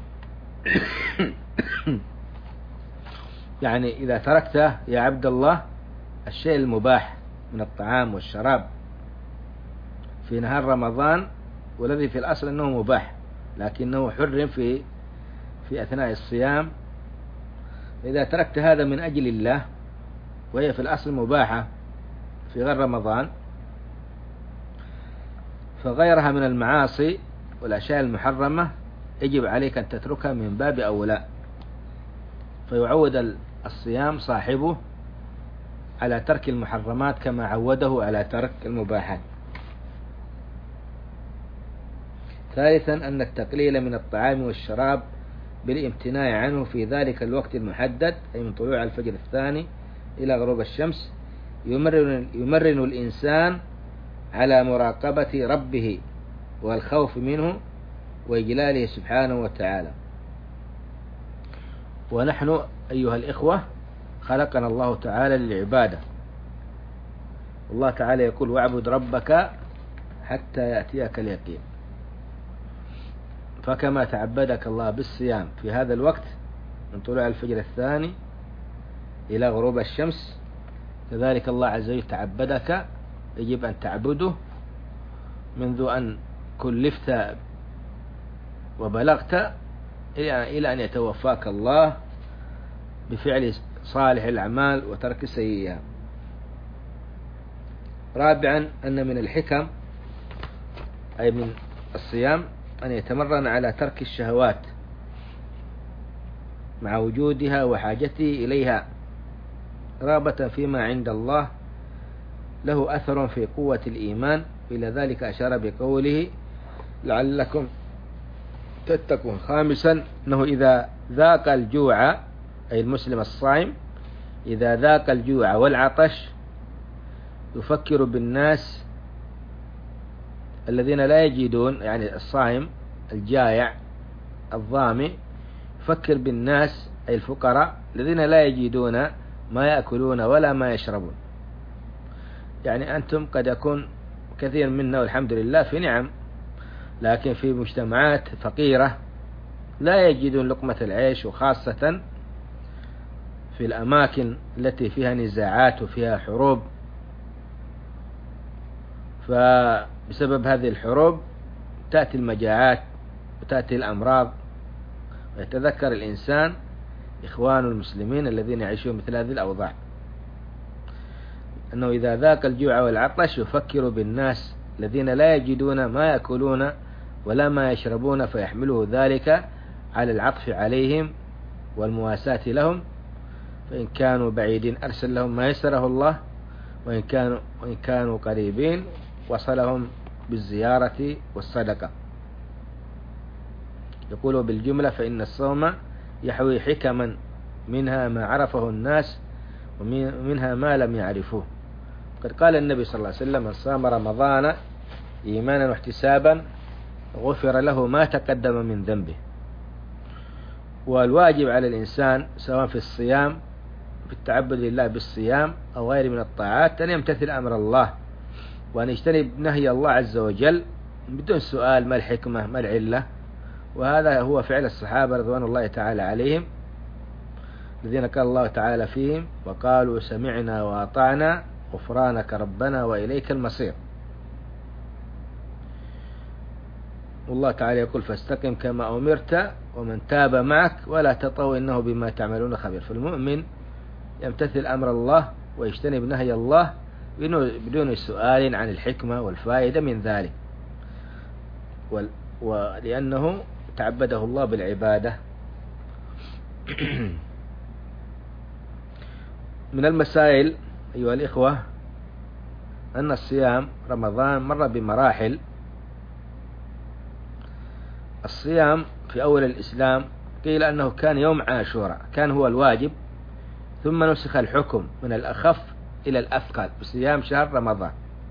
يعني إذا تركت يا عبد الله الشيء المباح من الطعام والشراب في نهار رمضان، والذي في الأصل أنه مباح لكنه حرم في في أثناء الصيام، إذا تركت هذا من أجل الله وهي في الأصل مباحة في غير رمضان، فغيرها من المعاصي والأشياء المحرمة يجب عليك أن تتركها من باب أولى، فيعود الصيام صاحبه على ترك المحرمات كما عوده على ترك المباحات. ثالثا أن التقليل من الطعام والشراب بالامتناع عنه في ذلك الوقت المحدد، أي من طلوع الفجر الثاني إلى غروب الشمس، يمرن, يمرن الإنسان على مراقبة ربه والخوف منه وإجلاله سبحانه وتعالى. ونحن أيها الإخوة خلقنا الله تعالى للعبادة، والله تعالى يقول واعبد ربك حتى يأتيك اليقين، فكما تعبدك الله بالصيام في هذا الوقت من طلوع الفجر الثاني إلى غروب الشمس، كذلك الله عز وجل تعبدك، يجب أن تعبده منذ أن كلفت وبلغت إلى أن يتوفاك الله بفعل صالح الأعمال وترك سيئها. رابعا أن من الحكم أي من الصيام أن يتمرن على ترك الشهوات مع وجودها وحاجته إليها رغبة فيما عند الله، له أثر في قوة الإيمان، إلى ذلك أشار بقوله لعلكم تتقون. خامسا أنه إذا ذاق الجوع أي المسلم الصائم إذا ذاق الجوع والعطش يفكر بالناس الذين لا يجدون، يعني الصائم الجائع الظامئ يفكر بالناس أي الفقراء الذين لا يجدون ما يأكلون ولا ما يشربون. يعني أنتم قد يكون كثير منا والحمد لله في نعم، لكن في مجتمعات فقيرة لا يجدون لقمة العيش، وخاصة في الأماكن التي فيها نزاعات وفيها حروب، فبسبب هذه الحروب تأتي المجاعات وتأتي الأمراض، ويتذكر الإنسان إخوان المسلمين الذين يعيشون مثل هذه الأوضاع، أنه إذا ذاق الجوع والعطش يفكر بالناس الذين لا يجدون ما يأكلون ولا ما يشربون، فيحمله ذلك على العطف عليهم والمواساة لهم، فإن كانوا بعيدين أرسل لهم ما يسره الله، وإن كانوا, وإن كانوا قريبين وصلهم بالزيارة والصدقة. يقول بالجملة فإن الصوم يحوي حكما منها ما عرفه الناس ومنها ما لم يعرفوه. قد قال النبي صلى الله عليه وسلم من صام رمضان إيمانا واحتسابا غفر له ما تقدم من ذنبه. والواجب على الإنسان سواء في الصيام في التعبد لله بالصيام أو غير من الطاعات أن يمتثل أمر الله، وأن يجتنب نهي الله عز وجل بدون سؤال ما الحكمة ما العلة. وهذا هو فعل الصحابة رضوان الله تعالى عليهم الذين قال الله تعالى فيهم وقالوا سمعنا وأطعنا غفرانك ربنا وإليك المصير. والله تعالى يقول فاستقم كما أمرت ومن تاب معك ولا تطغوا إنه بما تعملون خبير. فالمؤمن يمتثل أمر الله ويجتنب نهي الله بدون سؤال عن الحكمة والفائدة من ذلك، ولأنه تعبده الله بالعبادة. من المسائل أيها الإخوة أن الصيام رمضان مر بمراحل. الصيام في أول الإسلام قيل أنه كان يوم عاشوراء، كان هو الواجب، ثم نسخ الحكم من الأخف إلى الأثقل بصيام شهر رمضان.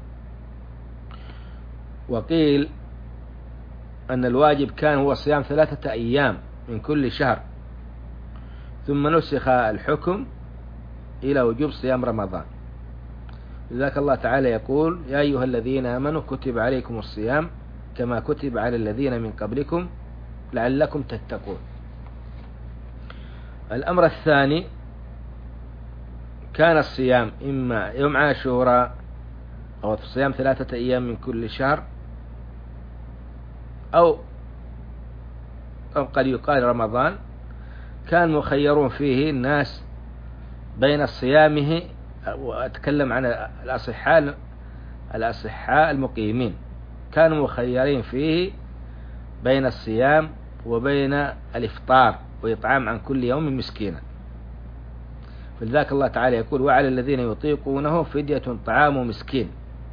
وقيل أن الواجب كان هو صيام ثلاثة أيام من كل شهر، ثم نسخ الحكم إلى وجوب صيام رمضان. لذلك الله تعالى يقول يا أيها الذين آمنوا كتب عليكم الصيام كما كتب على الذين من قبلكم لعلكم تتقون. الأمر الثاني كان الصيام إما يوم عاشوراء أو صيام ثلاثة أيام من كل شهر، أو أو قد يقال رمضان. كان مخيرون فيه الناس بين صيامه، وأتكلم عن الأصحاء الأصحاء المقيمين، كانوا مخيرين فيه بين الصيام وبين الإفطار وإطعام عن كل يوم مسكينا. فلذلك الله تعالى يقول وعلى الذين يطيقونه فدية طعام مسكين.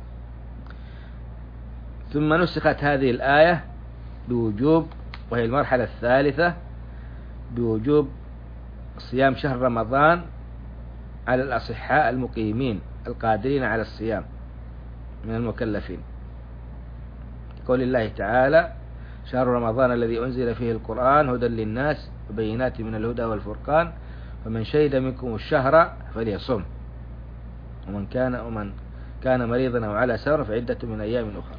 ثم نسخت هذه الآية بوجوب، وهي المرحلة الثالثة، بوجوب صيام شهر رمضان على الأصحاء المقيمين القادرين على الصيام من المكلفين. قول الله تعالى شهر رمضان الذي أنزل فيه القرآن هدى للناس وبينات من الهدى والفرقان فمن شهد منكم الشهر فليصم ومن كان ومن كان مريضا أو على سفر فعدة من أيام أخرى.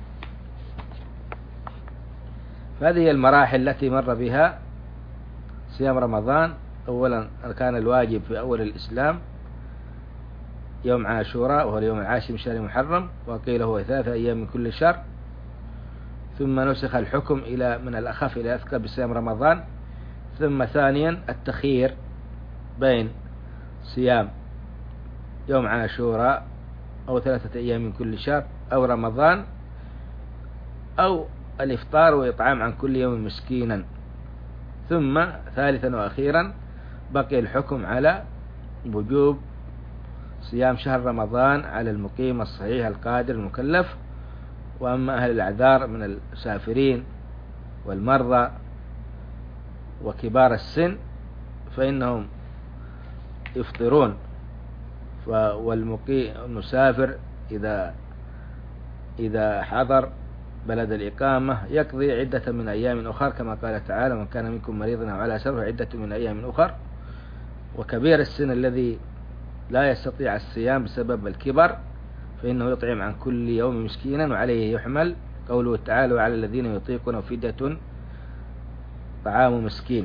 فهذه المراحل التي مر بها صيام رمضان. أولا كان الواجب في أول الإسلام يوم عاشوراء وهو اليوم العاشر من شهر محرم، وقيل هو ثلاثة أيام من كل شهر. ثم نسخ الحكم إلى من الأخف إلى أثقل بصيام رمضان. ثم ثانيا التخيير بين صيام يوم عاشوراء أو ثلاثة أيام من كل شهر أو رمضان، أو الإفطار وإطعام عن كل يوم مسكينا. ثم ثالثا وأخيرا بقي الحكم على وجوب صيام شهر رمضان على المقيم الصحيح القادر المكلف. وأما أهل الأعذار من المسافرين والمرضى وكبار السن فإنهم يفطرون. والمسافر إذا إذا حضر بلد الإقامة يقضي عدة من أيام أخر كما قال تعالى من كان منكم مريضا أو على سفر عدة من أيام أخر. وكبير السن الذي لا يستطيع الصيام بسبب الكبر فإنه يطعم عن كل يوم مسكينا، وعليه يحمل قوله تعالى وعلى الذين يطيقون فدية طعام مسكين.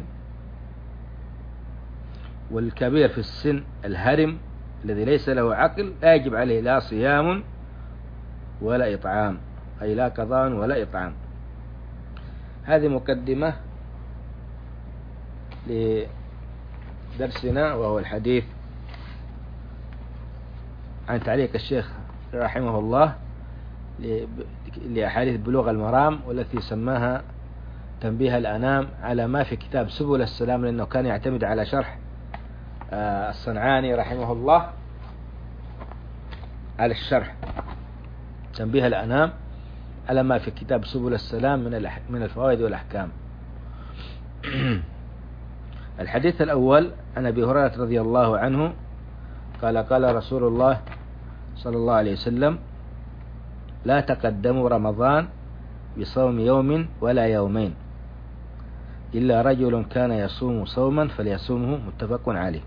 والكبير في السن الهرم الذي ليس له عقل لا يجب عليه لا صيام ولا إطعام، أي لا قضاء ولا إطعام. هذه مقدمة لدرسنا، وهو الحديث عن تعليق الشيخ رحمه الله لأحاديث بلوغ المرام، والتي سماها تنبيه الأنام على ما في كتاب سبل السلام، لأنه كان يعتمد على شرح الصنعاني رحمه الله على الشرح. تنبيه الأنام على ما في كتاب سبل السلام من من الفوائد والأحكام. الحديث الأول عن أبي هريرة رضي الله عنه قال قال رسول الله صلى الله عليه وسلم لا تقدموا رمضان بصوم يوم ولا يومين إلا رجل كان يصوم صوما فليصومه، متفق عليه.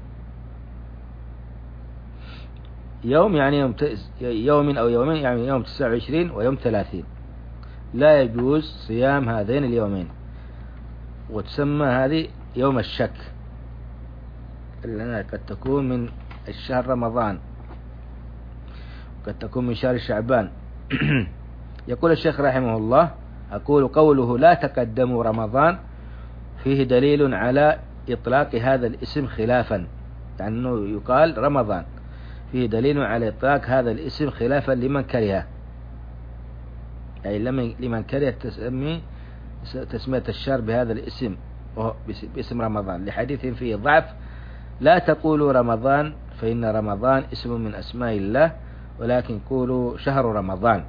يوم يعني يوم, يوم أو يومين، يعني يوم تسعة وعشرين ويوم ثلاثين. لا يجوز صيام هذين اليومين، وتسمى هذه يوم الشك، لأنها قد تكون من الشهر رمضان قد تكون من شهر شعبان. يقول الشيخ رحمه الله أقول قوله لا تقدموا رمضان فيه دليل على إطلاق هذا الاسم خلافا، لأنه يقال رمضان، فيه دليل على إطلاق هذا الاسم خلافا لمن كره، أي لمن كره تسمي تسمية الشهر بهذا الاسم باسم رمضان، لحديث فيه ضعف لا تقولوا رمضان فإن رمضان اسم من أسماء الله، ولكن قولوا شهر رمضان.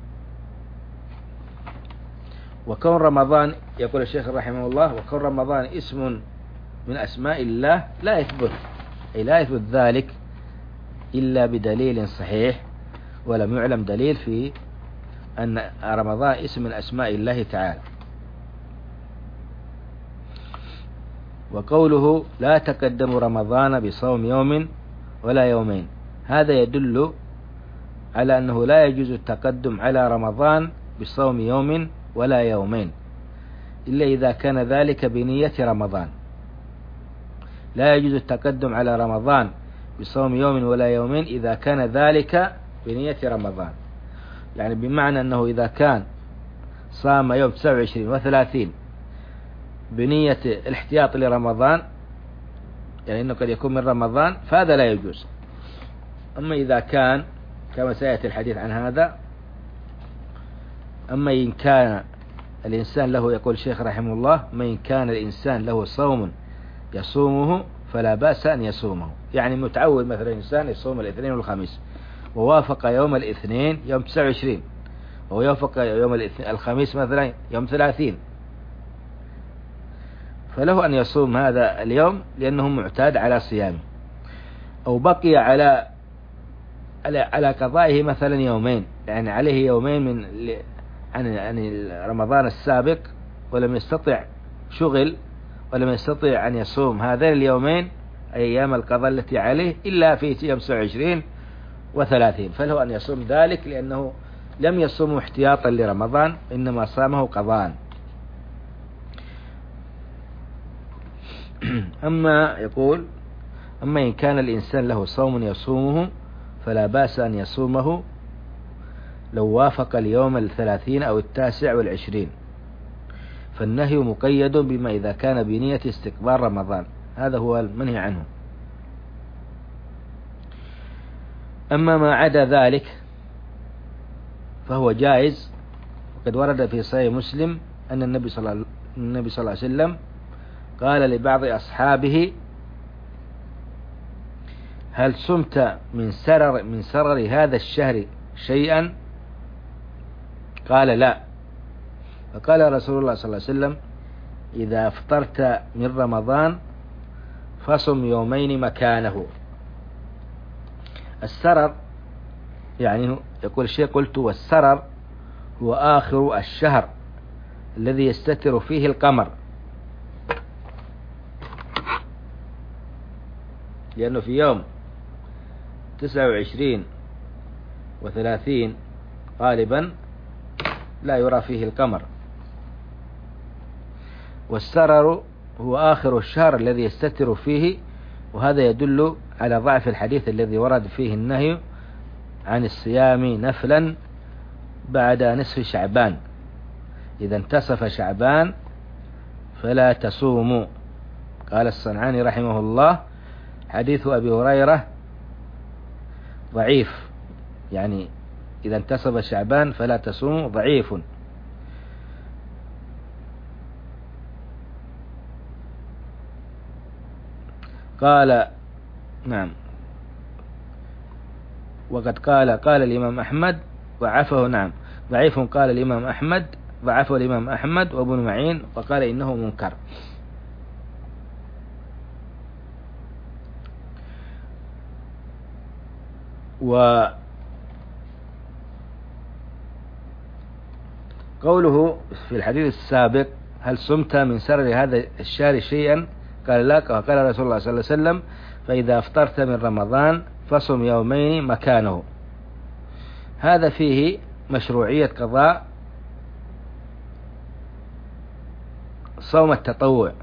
وكون رمضان، يقول الشيخ رحمه الله، وكون رمضان اسم من أسماء الله لا يثبت، أي لا يثبت ذلك إلا بدليل صحيح، ولم يعلم دليل في أن رمضان اسم من أسماء الله تعالى. وقوله لا تقدموا رمضان بصوم يوم ولا يومين، هذا يدل على أنه لا يجوز التقدم على رمضان بصوم يوم ولا يومين إلا إذا كان ذلك بنية رمضان. لا يجوز التقدم على رمضان بصوم يوم ولا يومين إذا كان ذلك بنية رمضان، يعني بمعنى أنه إذا كان صام يوم تسعة وعشرين وثلاثين بنية الاحتياط لرمضان، يعني أنه قد يكون من رمضان، فهذا لا يجوز. أما إذا كان كما سيأتي الحديث عن هذا، أما إن كان الإنسان له، يقول الشيخ رحمه الله، ما إن كان الإنسان له صوم يصومه فلا بأس أن يصومه، يعني متعود مثلا الإنسان يصوم الاثنين والخميس ووافق يوم الاثنين يوم تسعة وعشرين ويوافق يوم الخميس مثلا يوم ثلاثين، فله أن يصوم هذا اليوم لأنه معتاد على صيامه، أو بقي على على على قضائه مثلا يومين، يعني عليه يومين من عن عن رمضان السابق، ولم يستطع شغل ولم يستطع أن يصوم هذين اليومين أيام القضاء التي عليه إلا في يوم تسعة وعشرين وثلاثين، فله أن يصوم ذلك لأنه لم يصوم احتياطا لرمضان، إنما صامه قضاء. أما يقول أما إن كان الإنسان له صوم يصومه فلا بأس أن يصومه لو وافق اليوم الثلاثين أو التاسع والعشرين، فالنهي مقيد بما إذا كان بنية استقبال رمضان، هذا هو المنهي عنه. أما ما عدا ذلك فهو جائز، وقد ورد في صحيح مسلم أن النبي صلى الله عليه وسلم قال لبعض أصحابه هل صمت من سرر من سرر هذا الشهر شيئا؟ قال لا، فقال رسول الله صلى الله عليه وسلم إذا افطرت من رمضان فصم يومين مكانه. السرر يعني يقول الشيخ قلت والسرر هو آخر الشهر الذي يستتر فيه القمر، لأنه في يوم تسعة وعشرين وثلاثين غالبا لا يرى فيه القمر، والسرر هو آخر الشهر الذي يستتر فيه، وهذا يدل على ضعف الحديث الذي ورد فيه النهي عن الصيام نفلا بعد نصف شعبان، إذا انتصف شعبان فلا تصوموا. قال الصنعاني رحمه الله حديث أبي هريرة ضعيف، يعني إذا انتصف شعبان فلا تصوموا ضعيف. قال نعم، وقد قال قال الإمام أحمد ضعفه، نعم ضعيف، قال الإمام أحمد ضعفه الإمام أحمد وابن معين، وقال إنه منكر. وقوله في الحديث السابق هل صمت من سرر هذا الشهر شيئا؟ قال لا، قال رسول الله صلى الله عليه وسلم فإذا افطرت من رمضان فصم يومين مكانه. هذا فيه مشروعية قضاء صوم التطوع،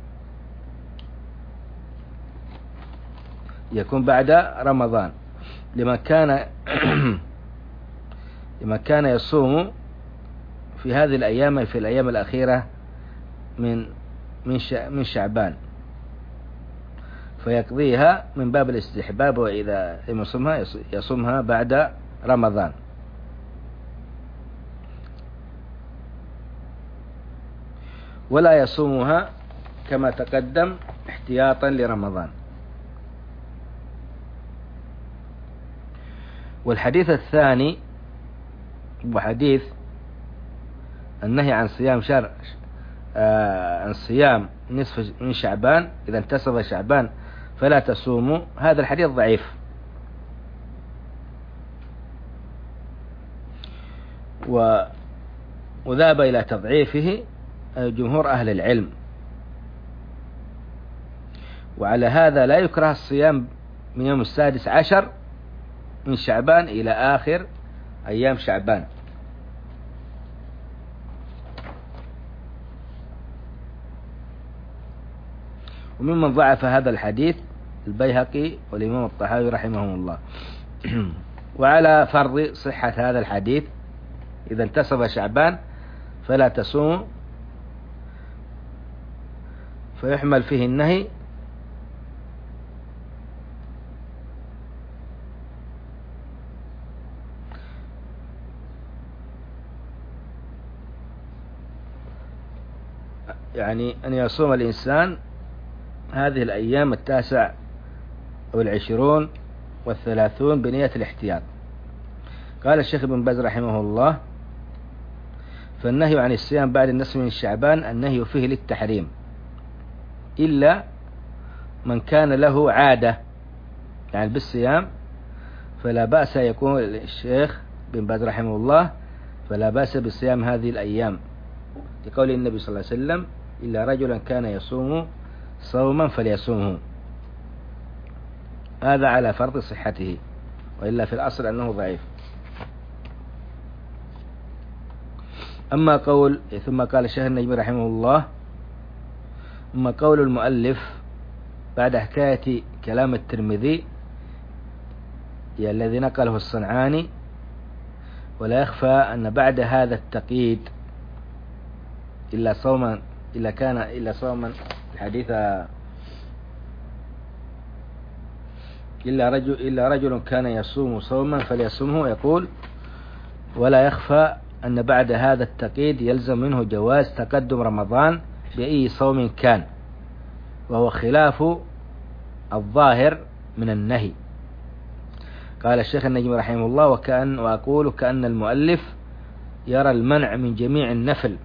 يكون بعد رمضان لمن كان لمن كان يصوم في هذه الأيام، في الأيام الأخيرة من من من شعبان، فيقضيها من باب الاستحباب، وإذا يصومها يصومها بعد رمضان. ولا يصومها كما تقدم احتياطا لرمضان. والحديث الثاني وحديث النهي عن صيام شهر آه عن صيام نصف من شعبان، إذا انتصف شعبان فلا تصوموا، هذا الحديث ضعيف، و وذهب إلى تضعيفه جمهور أهل العلم. وعلى هذا لا يكره الصيام من يوم السادس عشر من شعبان إلى آخر أيام شعبان. وممن ضعف هذا الحديث البيهقي والإمام الطحاوي رحمهم الله. وعلى فرض صحة هذا الحديث إذا انتصف شعبان فلا تصوم، فيحمل فيه النهي يعني أن يصوم الإنسان هذه الأيام التاسع والعشرون والثلاثون بنية الاحتياط. قال الشيخ ابن باز رحمه الله: فالنهي عن الصيام بعد النصف من شعبان النهي فيه للتحريم، إلا من كان له عادة يعني بالصيام فلا بأس. يكون الشيخ ابن باز رحمه الله فلا بأس بصيام هذه الأيام، لقول النبي صلى الله عليه وسلم: إلا رجلا كان يصوم صوما فليصومه. هذا على فرض صحته، وإلا في الأصل أنه ضعيف. أما قول ثم قال الشيخ النجمي رحمه الله: أما قول المؤلف بعد حكاية كلام الترمذي الذي نقله الصنعاني: ولا يخفى أن بعد هذا التقييد إلا صوما إلا كان إلا صوما الحديث إلا رجل إلا رجل كان يصوم صوما فليصومه، يقول: ولا يخفى أن بعد هذا التقييد يلزم منه جواز تقدم رمضان بأي صوم كان، وهو خلاف الظاهر من النهي. قال الشيخ النجمي رحمه الله: وكأن وأقول كأن المؤلف يرى المنع من جميع النفل،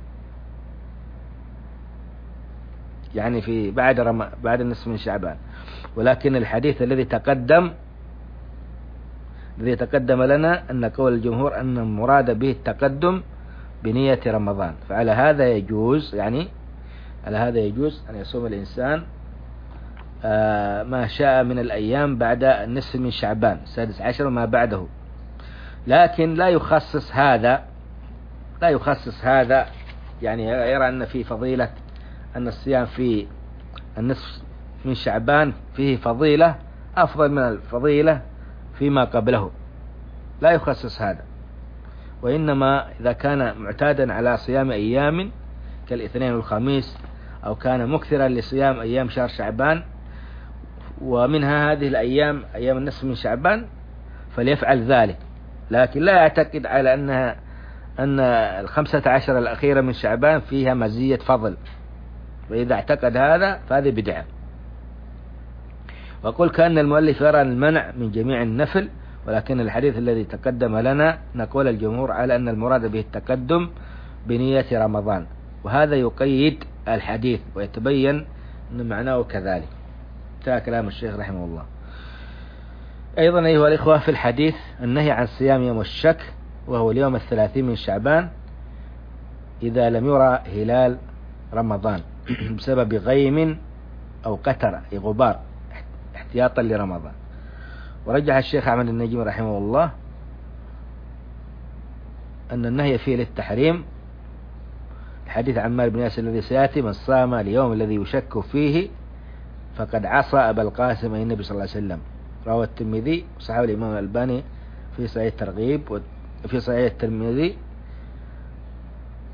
يعني في بعد رم... بعد النصف من شعبان، ولكن الحديث الذي تقدم الذي تقدم لنا أن قول الجمهور أن المراد به التقدم بنية رمضان، فعلى هذا يجوز يعني على هذا يجوز أن يصوم الإنسان آه ما شاء من الأيام بعد النصف من شعبان السادس عشر وما بعده، لكن لا يخصص هذا لا يخصص هذا يعني يرى أن في فضيلة أن الصيام في النصف من شعبان فيه فضيلة أفضل من الفضيلة فيما قبله، لا يخصص هذا. وإنما إذا كان معتادا على صيام أيام كالاثنين والخميس، أو كان مكثرا لصيام أيام شهر شعبان ومنها هذه الأيام أيام النصف من شعبان، فليفعل ذلك، لكن لا يعتقد على أنها أن الخمسة عشر الأخيرة من شعبان فيها مزية فضل، وإذا اعتقد هذا فهذه بدعة. وقل كأن المؤلف يرى المنع من جميع النفل، ولكن الحديث الذي تقدم لنا نقول الجمهور على أن المراد به التقدم بنية رمضان، وهذا يقيد الحديث ويتبين أن معناه كذلك. انتهى كلام الشيخ رحمه الله. أيضا أيها الإخوة في الحديث النهي عن صيام يوم الشك، وهو اليوم الثلاثين من شعبان إذا لم يرى هلال رمضان بسبب غيم أو قتر أي غبار احتياطا لرمضان. ورجح الشيخ أحمد النجمي رحمه الله أن النهي فيه للتحريم، الحديث عن عمار بن ياسر الذي سيأتي: من صام اليوم الذي يشك فيه فقد عصى أبا القاسم أي النبي صلى الله عليه وسلم. رواه الترمذي وصححه الإمام الألباني في صحيح الترغيب وفي صحيح الترمذي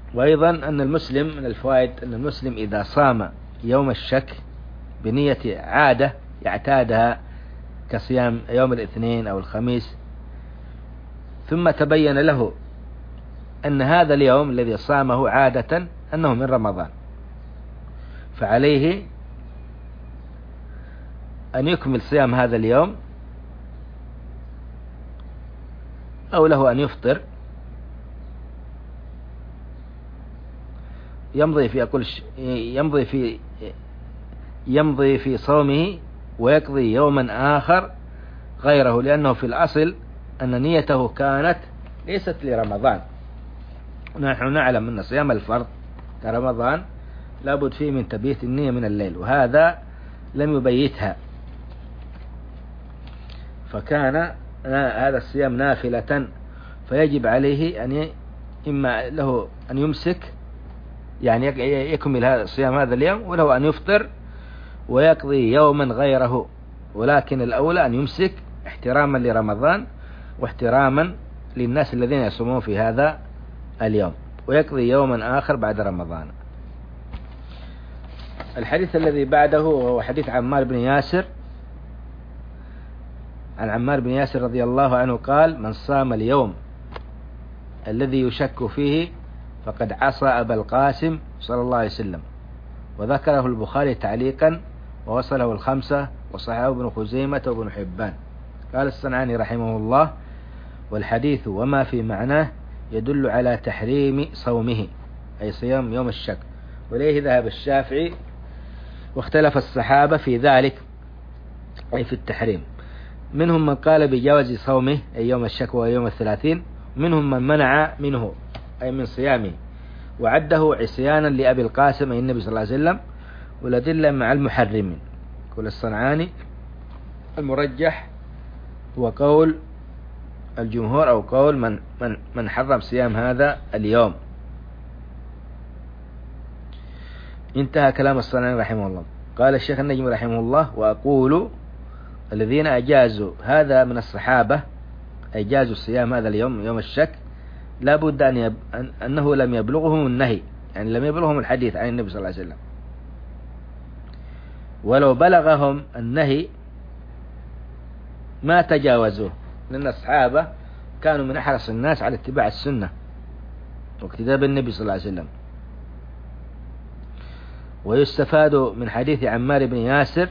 وأيضا أن المسلم من الفوائد أن المسلم إذا صام يوم الشك بنية عادة يعتادها كصيام يوم الاثنين أو الخميس، ثم تبين له أن هذا اليوم الذي صامه عادة أنه من رمضان، فعليه أن يكمل صيام هذا اليوم، أو له أن يفطر، يمضي في أقول يمضي في يمضي في صومه ويقضي يوما آخر غيره، لأنه في الأصل أن نيته كانت ليست لرمضان. نحن نعلم أن صيام الفرض كرمضان لابد فيه من تبييت النية من الليل، وهذا لم يبيتها، فكان هذا الصيام نافلة، فيجب عليه أن إما له أن يمسك يعني يكمل هذا الصيام هذا اليوم، وله أن يفطر ويقضي يوما غيره، ولكن الأولى أن يمسك احتراما لرمضان واحتراما للناس الذين يصومون في هذا اليوم، ويقضي يوما آخر بعد رمضان. الحديث الذي بعده هو حديث عمار بن ياسر. عن عمار بن ياسر رضي الله عنه قال: من صام اليوم الذي يشك فيه فقد عصى أبا القاسم صلى الله عليه وسلم. وذكره البخاري تعليقا ووصله الخمسة وصححه ابن خزيمة وابن حبان. قال الصنعاني رحمه الله: والحديث وما في معناه يدل على تحريم صومه، أي صيام يوم الشك، وليه ذهب الشافعي، واختلف الصحابة في ذلك أي في التحريم. منهم من قال بجواز صومه أي يوم الشك ويوم الثلاثين، منهم من منع منه أي من صيامه، وعده عصيانا لأبي القاسم أي النبي صلى الله عليه وسلم، والأدلة مع المحرمين. قال الصنعاني: المرجح هو قول الجمهور أو قول من من من حرم صيام هذا اليوم. انتهى كلام الصنعاني رحمه الله. قال الشيخ النجم رحمه الله: وأقول الذين أجازوا هذا من الصحابة أجازوا الصيام هذا اليوم يوم الشك لا بد أن يب... أنه لم يبلغهم النهي، يعني لم يبلغهم الحديث عن النبي صلى الله عليه وسلم. ولو بلغهم النهي ما تجاوزوه، لأن الصحابة كانوا من أحرص الناس على اتباع السنة واقتداء بالنبي صلى الله عليه وسلم. ويستفاد من حديث عمار بن ياسر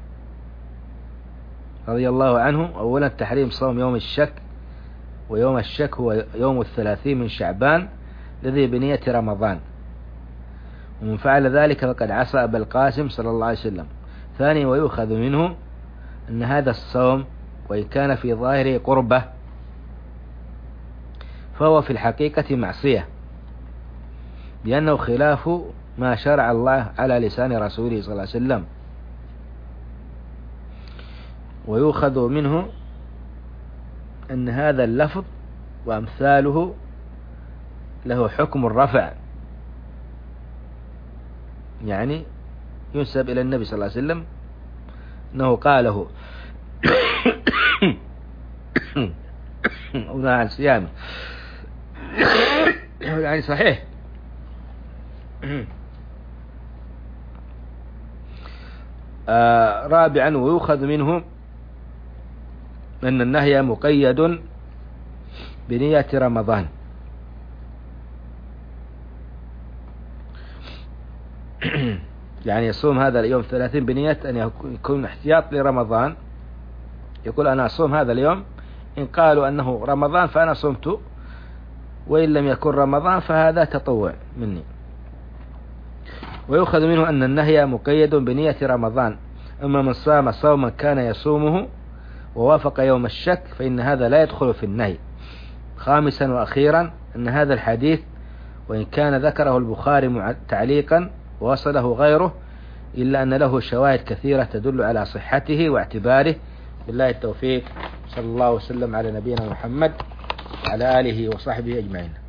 رضي الله عنه أولا تحريم صوم يوم الشك، ويوم الشك هو يوم الثلاثين من شعبان الذي بنية رمضان، ومن فعل ذلك فقد عصى أبا القاسم صلى الله عليه وسلم. ثاني ويؤخذ منه أن هذا الصوم وإن كان في ظاهره قربة فهو في الحقيقة معصية، لأنه خلاف ما شرع الله على لسان رسوله صلى الله عليه وسلم. ويؤخذ منه أن هذا اللفظ وأمثاله له حكم الرفع، يعني ينسب إلى النبي صلى الله عليه وسلم أنه قاله ونهى عن صيامه، يعني صحيح. آه رابعا ويؤخذ منه أن النهي مقيد بنية رمضان، يعني يصوم هذا اليوم ثلاثين بنية أن يكون احتياط لرمضان، يقول أنا أصوم هذا اليوم، إن قالوا أنه رمضان فأنا صمت، وإن لم يكن رمضان فهذا تطوع مني. ويؤخذ منه أن النهي مقيد بنية رمضان، أما من صام صوما كان يصومه ووافق يوم الشك فإن هذا لا يدخل في النهي. خامسا وأخيرا أن هذا الحديث وإن كان ذكره البخاري تعليقا ووصله غيره إلا أن له شواهد كثيرة تدل على صحته واعتباره. بالله التوفيق، صلى الله وسلم على نبينا محمد وعلى آله وصحبه أجمعين.